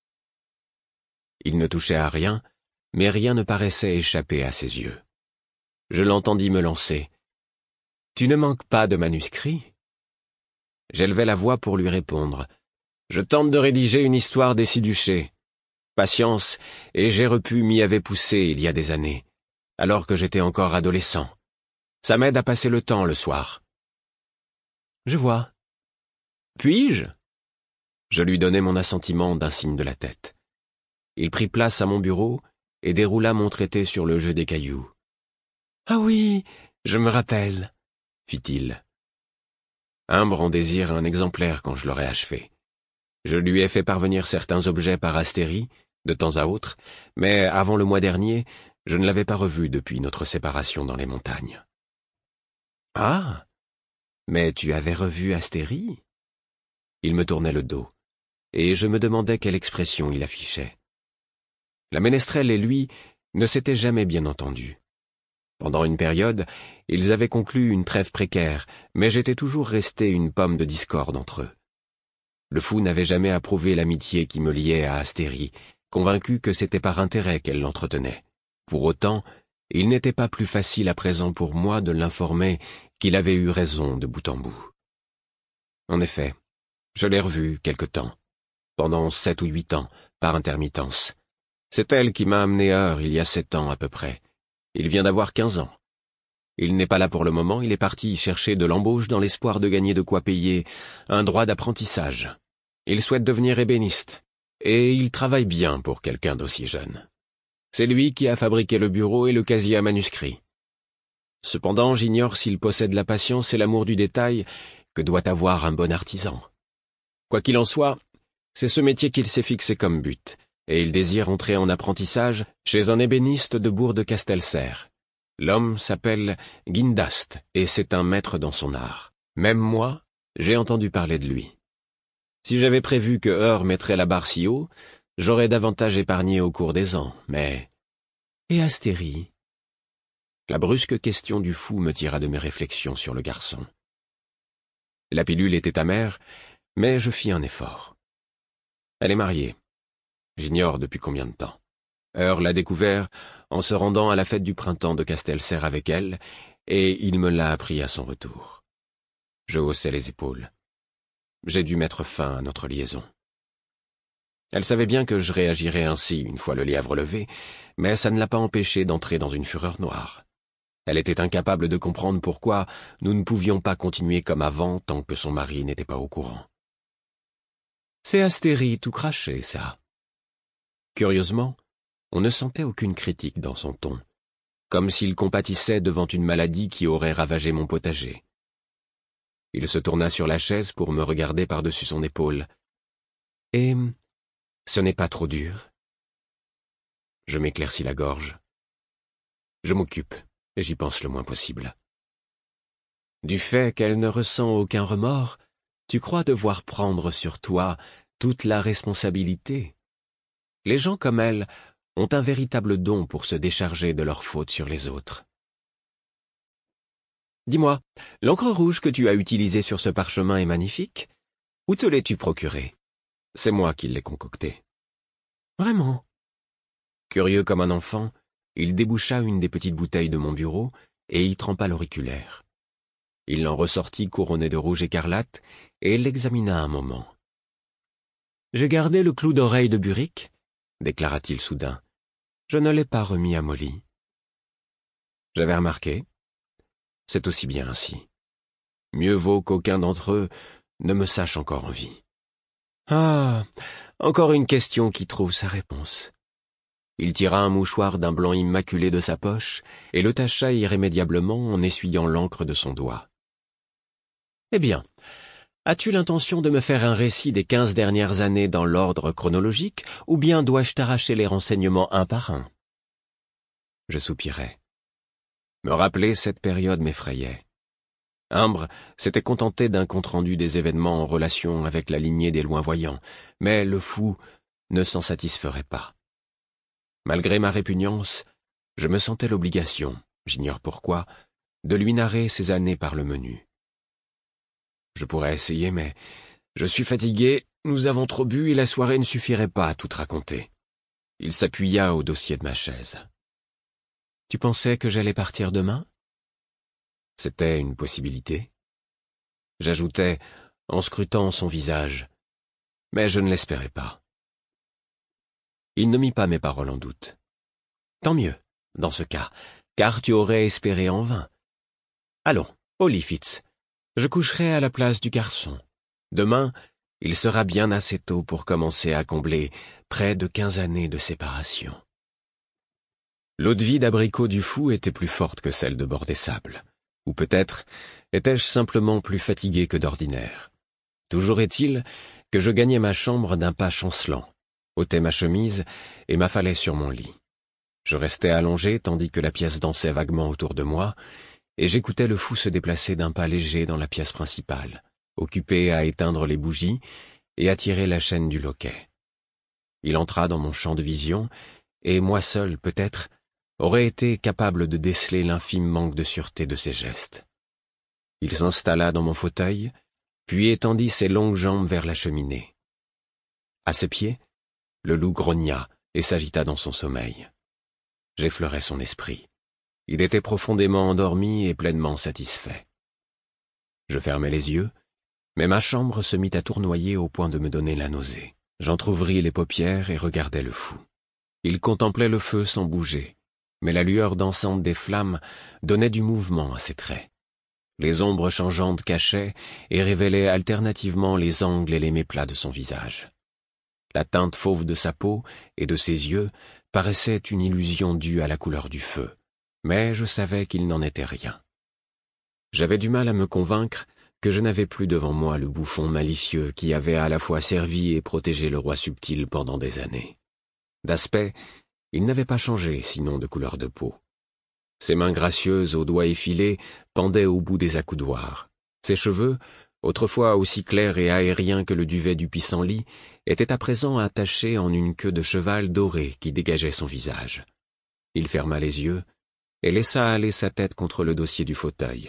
Il ne touchait à rien, mais rien ne paraissait échapper à ses yeux. Je l'entendis me lancer. « Tu ne manques pas de manuscrits ?» J'élevai la voix pour lui répondre. « Je tente de rédiger une histoire des 6 duchés. Patience et Gérepu m'y avait poussé il y a des années, alors que j'étais encore adolescent. Ça m'aide à passer le temps le soir. »« Je vois. Puis-je » Je lui donnai mon assentiment d'un signe de la tête. Il prit place à mon bureau et déroula mon traité sur le jeu des cailloux. « Ah oui, je me rappelle, » fit-il. Humbre en désire un exemplaire quand je l'aurai achevé. Je lui ai fait parvenir certains objets par Astérie, de temps à autre, mais avant le mois dernier, je ne l'avais pas revu depuis notre séparation dans les montagnes. « Ah, mais tu avais revu Astérie ?» Il me tournait le dos, et je me demandais quelle expression il affichait. La ménestrelle et lui ne s'étaient jamais bien entendus. Pendant une période, ils avaient conclu une trêve précaire, mais j'étais toujours resté une pomme de discorde entre eux. Le fou n'avait jamais approuvé l'amitié qui me liait à Astérie, convaincu que c'était par intérêt qu'elle l'entretenait. Pour autant, il n'était pas plus facile à présent pour moi de l'informer qu'il avait eu raison de bout en bout. En effet, je l'ai revue quelque temps, pendant 7 ou 8 ans, par intermittence. C'est elle qui m'a amené à Heure il y a 7 ans à peu près. Il vient d'avoir 15 ans. Il n'est pas là pour le moment, il est parti y chercher de l'embauche dans l'espoir de gagner de quoi payer un droit d'apprentissage. Il souhaite devenir ébéniste, et il travaille bien pour quelqu'un d'aussi jeune. C'est lui qui a fabriqué le bureau et le casier à manuscrits. Cependant, j'ignore s'il possède la patience et l'amour du détail que doit avoir un bon artisan. Quoi qu'il en soit, c'est ce métier qu'il s'est fixé comme but, et il désire entrer en apprentissage chez un ébéniste de Bourg-de-Castelserre. L'homme s'appelle Guindast, et c'est un maître dans son art. Même moi, j'ai entendu parler de lui. Si j'avais prévu que Heure mettrait la barre si haut, j'aurais davantage épargné au cours des ans, mais... Et Astérie? La brusque question du fou me tira de mes réflexions sur le garçon. La pilule était amère, mais je fis un effort. Elle est mariée. J'ignore depuis combien de temps. Heure l'a découvert en se rendant à la fête du printemps de Castelserre avec elle, et il me l'a appris à son retour. Je haussai les épaules. J'ai dû mettre fin à notre liaison. Elle savait bien que je réagirais ainsi une fois le lièvre levé, mais ça ne l'a pas empêché d'entrer dans une fureur noire. Elle était incapable de comprendre pourquoi nous ne pouvions pas continuer comme avant tant que son mari n'était pas au courant. C'est Astérie tout craché, ça. Curieusement, on ne sentait aucune critique dans son ton, comme s'il compatissait devant une maladie qui aurait ravagé mon potager. Il se tourna sur la chaise pour me regarder par-dessus son épaule. « Et ce n'est pas trop dur ?» Je m'éclaircis la gorge. « Je m'occupe, et j'y pense le moins possible. » Du fait qu'elle ne ressent aucun remords, tu crois devoir prendre sur toi toute la responsabilité. Les gens comme elle ont un véritable don pour se décharger de leurs fautes sur les autres. Dis-moi, l'encre rouge que tu as utilisée sur ce parchemin est magnifique. Où te l'es-tu procurée? C'est moi qui l'ai concoctée. Vraiment? Curieux comme un enfant, il déboucha une des petites bouteilles de mon bureau et y trempa l'auriculaire. Il l'en ressortit couronné de rouge écarlate et l'examina un moment. « J'ai gardé le clou d'oreille de Burick, » déclara-t-il soudain. « Je ne l'ai pas remis à Molly. » J'avais remarqué. C'est aussi bien ainsi. Mieux vaut qu'aucun d'entre eux ne me sache encore en vie. Ah, encore une question qui trouve sa réponse. Il tira un mouchoir d'un blanc immaculé de sa poche et le tâcha irrémédiablement en essuyant l'encre de son doigt. Eh bien, as-tu l'intention de me faire un récit des 15 dernières années dans l'ordre chronologique, ou bien dois-je t'arracher les renseignements un par un? Je soupirai. Me rappeler cette période m'effrayait. Humbre s'était contenté d'un compte-rendu des événements en relation avec la lignée des loin-voyants, mais le fou ne s'en satisferait pas. Malgré ma répugnance, je me sentais l'obligation, j'ignore pourquoi, de lui narrer ces années par le menu. Je pourrais essayer, mais je suis fatigué, nous avons trop bu et la soirée ne suffirait pas à tout raconter. Il s'appuya au dossier de ma chaise. « Tu pensais que j'allais partir demain ?» C'était une possibilité. J'ajoutais, en scrutant son visage, mais je ne l'espérais pas. Il ne mit pas mes paroles en doute. Tant mieux, dans ce cas, car tu aurais espéré en vain. Allons, au lit, Fitz. Je coucherai à la place du garçon. Demain, il sera bien assez tôt pour commencer à combler près de 15 années de séparation. L'eau-de-vie d'abricot du fou était plus forte que celle de bord des sables. Ou peut-être étais-je simplement plus fatigué que d'ordinaire. Toujours est-il que je gagnais ma chambre d'un pas chancelant, ôtais ma chemise et m'affalais sur mon lit. Je restais allongé tandis que la pièce dansait vaguement autour de moi, et j'écoutais le fou se déplacer d'un pas léger dans la pièce principale, occupé à éteindre les bougies et à tirer la chaîne du loquet. Il entra dans mon champ de vision, et moi seul, peut-être, aurais été capable de déceler l'infime manque de sûreté de ses gestes. Il s'installa dans mon fauteuil, puis étendit ses longues jambes vers la cheminée. À ses pieds, le loup grogna et s'agita dans son sommeil. J'effleurai son esprit. Il était profondément endormi et pleinement satisfait. Je fermai les yeux, mais ma chambre se mit à tournoyer au point de me donner la nausée. J'entr'ouvris les paupières et regardai le fou. Il contemplait le feu sans bouger, mais la lueur dansante des flammes donnait du mouvement à ses traits. Les ombres changeantes cachaient et révélaient alternativement les angles et les méplats de son visage. La teinte fauve de sa peau et de ses yeux paraissait une illusion due à la couleur du feu, mais je savais qu'il n'en était rien. J'avais du mal à me convaincre que je n'avais plus devant moi le bouffon malicieux qui avait à la fois servi et protégé le roi subtil pendant des années. D'aspect, il n'avait pas changé, sinon de couleur de peau. Ses mains gracieuses aux doigts effilés pendaient au bout des accoudoirs. Ses cheveux, autrefois aussi clairs et aériens que le duvet du pissenlit, étaient à présent attachés en une queue de cheval dorée qui dégageait son visage. Il ferma les yeux et laissa aller sa tête contre le dossier du fauteuil.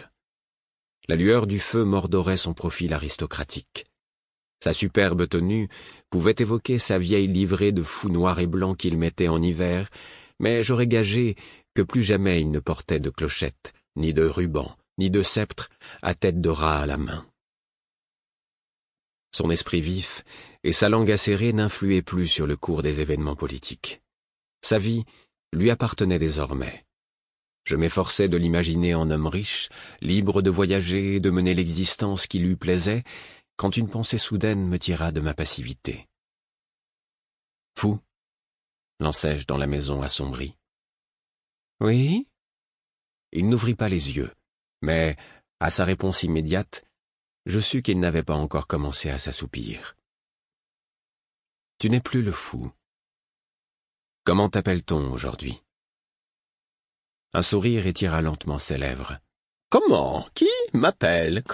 La lueur du feu mordorait son profil aristocratique. Sa superbe tenue pouvait évoquer sa vieille livrée de fou noir et blanc qu'il mettait en hiver, mais j'aurais gagé que plus jamais il ne portait de clochette, ni de ruban, ni de sceptre à tête de rat à la main. Son esprit vif et sa langue acérée n'influaient plus sur le cours des événements politiques. Sa vie lui appartenait désormais. Je m'efforçais de l'imaginer en homme riche, libre de voyager et de mener l'existence qui lui plaisait, quand une pensée soudaine me tira de ma passivité. « Fou » lançai-je dans la maison assombrie. « Oui ?» Il n'ouvrit pas les yeux, mais, à sa réponse immédiate, je sus qu'il n'avait pas encore commencé à s'assoupir. « Tu n'es plus le fou. Comment t'appelle-t-on aujourd'hui ?» Un sourire étira lentement ses lèvres. « Comment? Qui m'appelle? Quand ?»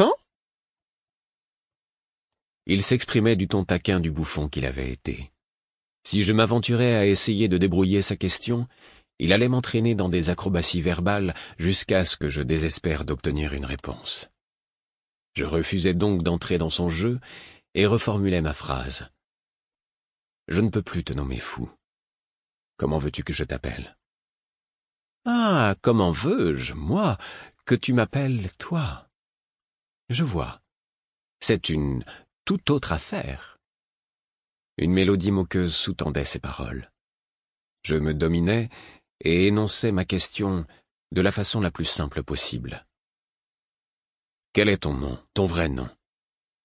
Il s'exprimait du ton taquin du bouffon qu'il avait été. Si je m'aventurais à essayer de débrouiller sa question, il allait m'entraîner dans des acrobaties verbales jusqu'à ce que je désespère d'obtenir une réponse. Je refusais donc d'entrer dans son jeu et reformulais ma phrase. « Je ne peux plus te nommer fou. Comment veux-tu que je t'appelle ?»« Ah, comment veux-je, moi, que tu m'appelles toi ? Je vois. C'est une toute autre affaire. » Une mélodie moqueuse sous-tendait ces paroles. Je me dominais et énonçais ma question de la façon la plus simple possible. « Quel est ton nom, ton vrai nom ?»« Ah !»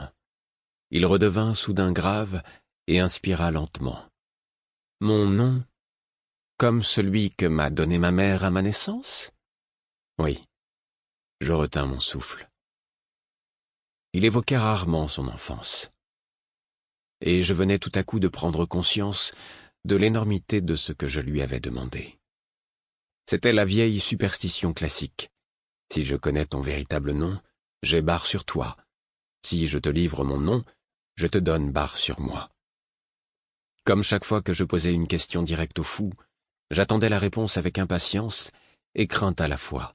Il redevint soudain grave et inspira lentement. « Mon nom, comme celui que m'a donné ma mère à ma naissance ?» Oui, je retins mon souffle. Il évoquait rarement son enfance. Et je venais tout à coup de prendre conscience de l'énormité de ce que je lui avais demandé. C'était la vieille superstition classique. Si je connais ton véritable nom, j'ai barre sur toi. Si je te livre mon nom, je te donne barre sur moi. Comme chaque fois que je posais une question directe au fou, j'attendais la réponse avec impatience et crainte à la fois.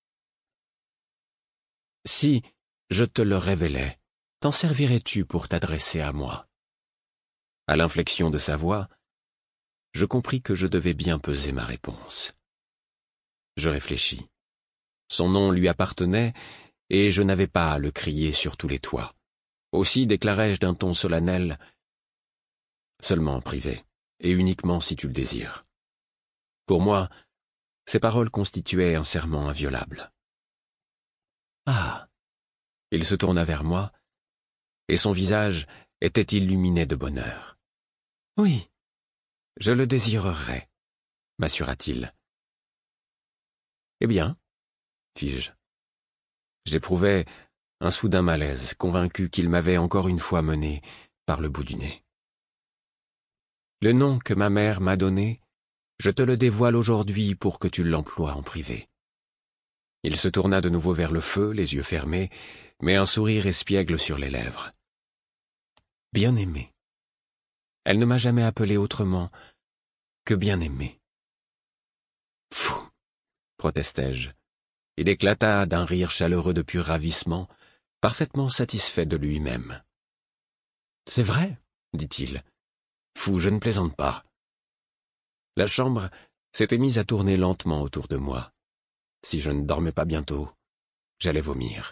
Si je te le révélais, t'en servirais-tu pour t'adresser à moi ? À l'inflexion de sa voix, je compris que je devais bien peser ma réponse. Je réfléchis. Son nom lui appartenait, et je n'avais pas à le crier sur tous les toits. Aussi déclarai-je d'un ton solennel, « Seulement en privé, et uniquement si tu le désires. » Pour moi, ces paroles constituaient un serment inviolable. « Ah !» Il se tourna vers moi, et son visage était illuminé de bonheur. « Oui, je le désirerais, » m'assura-t-il. « Eh bien, fis-je. J'éprouvais un soudain malaise, convaincu qu'il m'avait encore une fois mené par le bout du nez. « Le nom que ma mère m'a donné, je te le dévoile aujourd'hui pour que tu l'emploies en privé. » Il se tourna de nouveau vers le feu, les yeux fermés, mais un sourire espiègle sur les lèvres. « Bien-aimé. Elle ne m'a jamais appelé autrement que bien-aimé. »« Fou !» protestai-je. Il éclata d'un rire chaleureux de pur ravissement, parfaitement satisfait de lui-même. « C'est vrai, » dit-il. « Fou, je ne plaisante pas. » La chambre s'était mise à tourner lentement autour de moi. Si je ne dormais pas bientôt, j'allais vomir.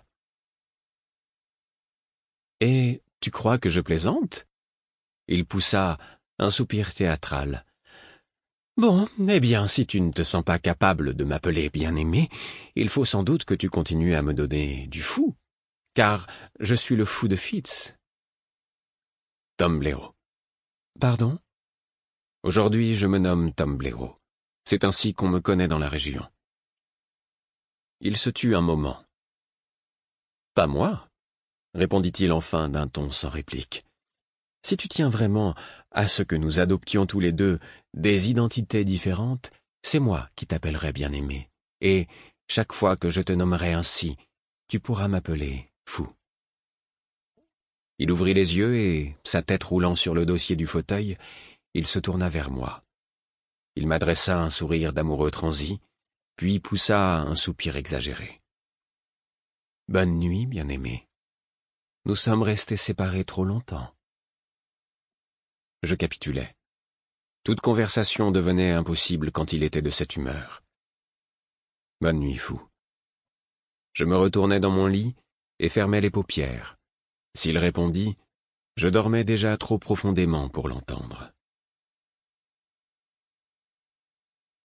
« Et tu crois que je plaisante ?» Il poussa un soupir théâtral. « Bon, eh bien, si tu ne te sens pas capable de m'appeler bien-aimé, il faut sans doute que tu continues à me donner du fou, car je suis le fou de Fitz. » Tom Blaireau. « Pardon ? Aujourd'hui, je me nomme Tom Blaireau. C'est ainsi qu'on me connaît dans la région. » Il se tut un moment. « Pas moi » répondit-il enfin d'un ton sans réplique. « Si tu tiens vraiment à ce que nous adoptions tous les deux des identités différentes, c'est moi qui t'appellerai bien-aimé, et chaque fois que je te nommerai ainsi, tu pourras m'appeler fou. » Il ouvrit les yeux et, sa tête roulant sur le dossier du fauteuil, il se tourna vers moi. Il m'adressa un sourire d'amoureux transi, puis poussa un soupir exagéré. « Bonne nuit, bien-aimé. Nous sommes restés séparés trop longtemps. » Je capitulais. Toute conversation devenait impossible quand il était de cette humeur. « Bonne nuit, fou. » Je me retournai dans mon lit et fermai les paupières. S'il répondit, je dormais déjà trop profondément pour l'entendre.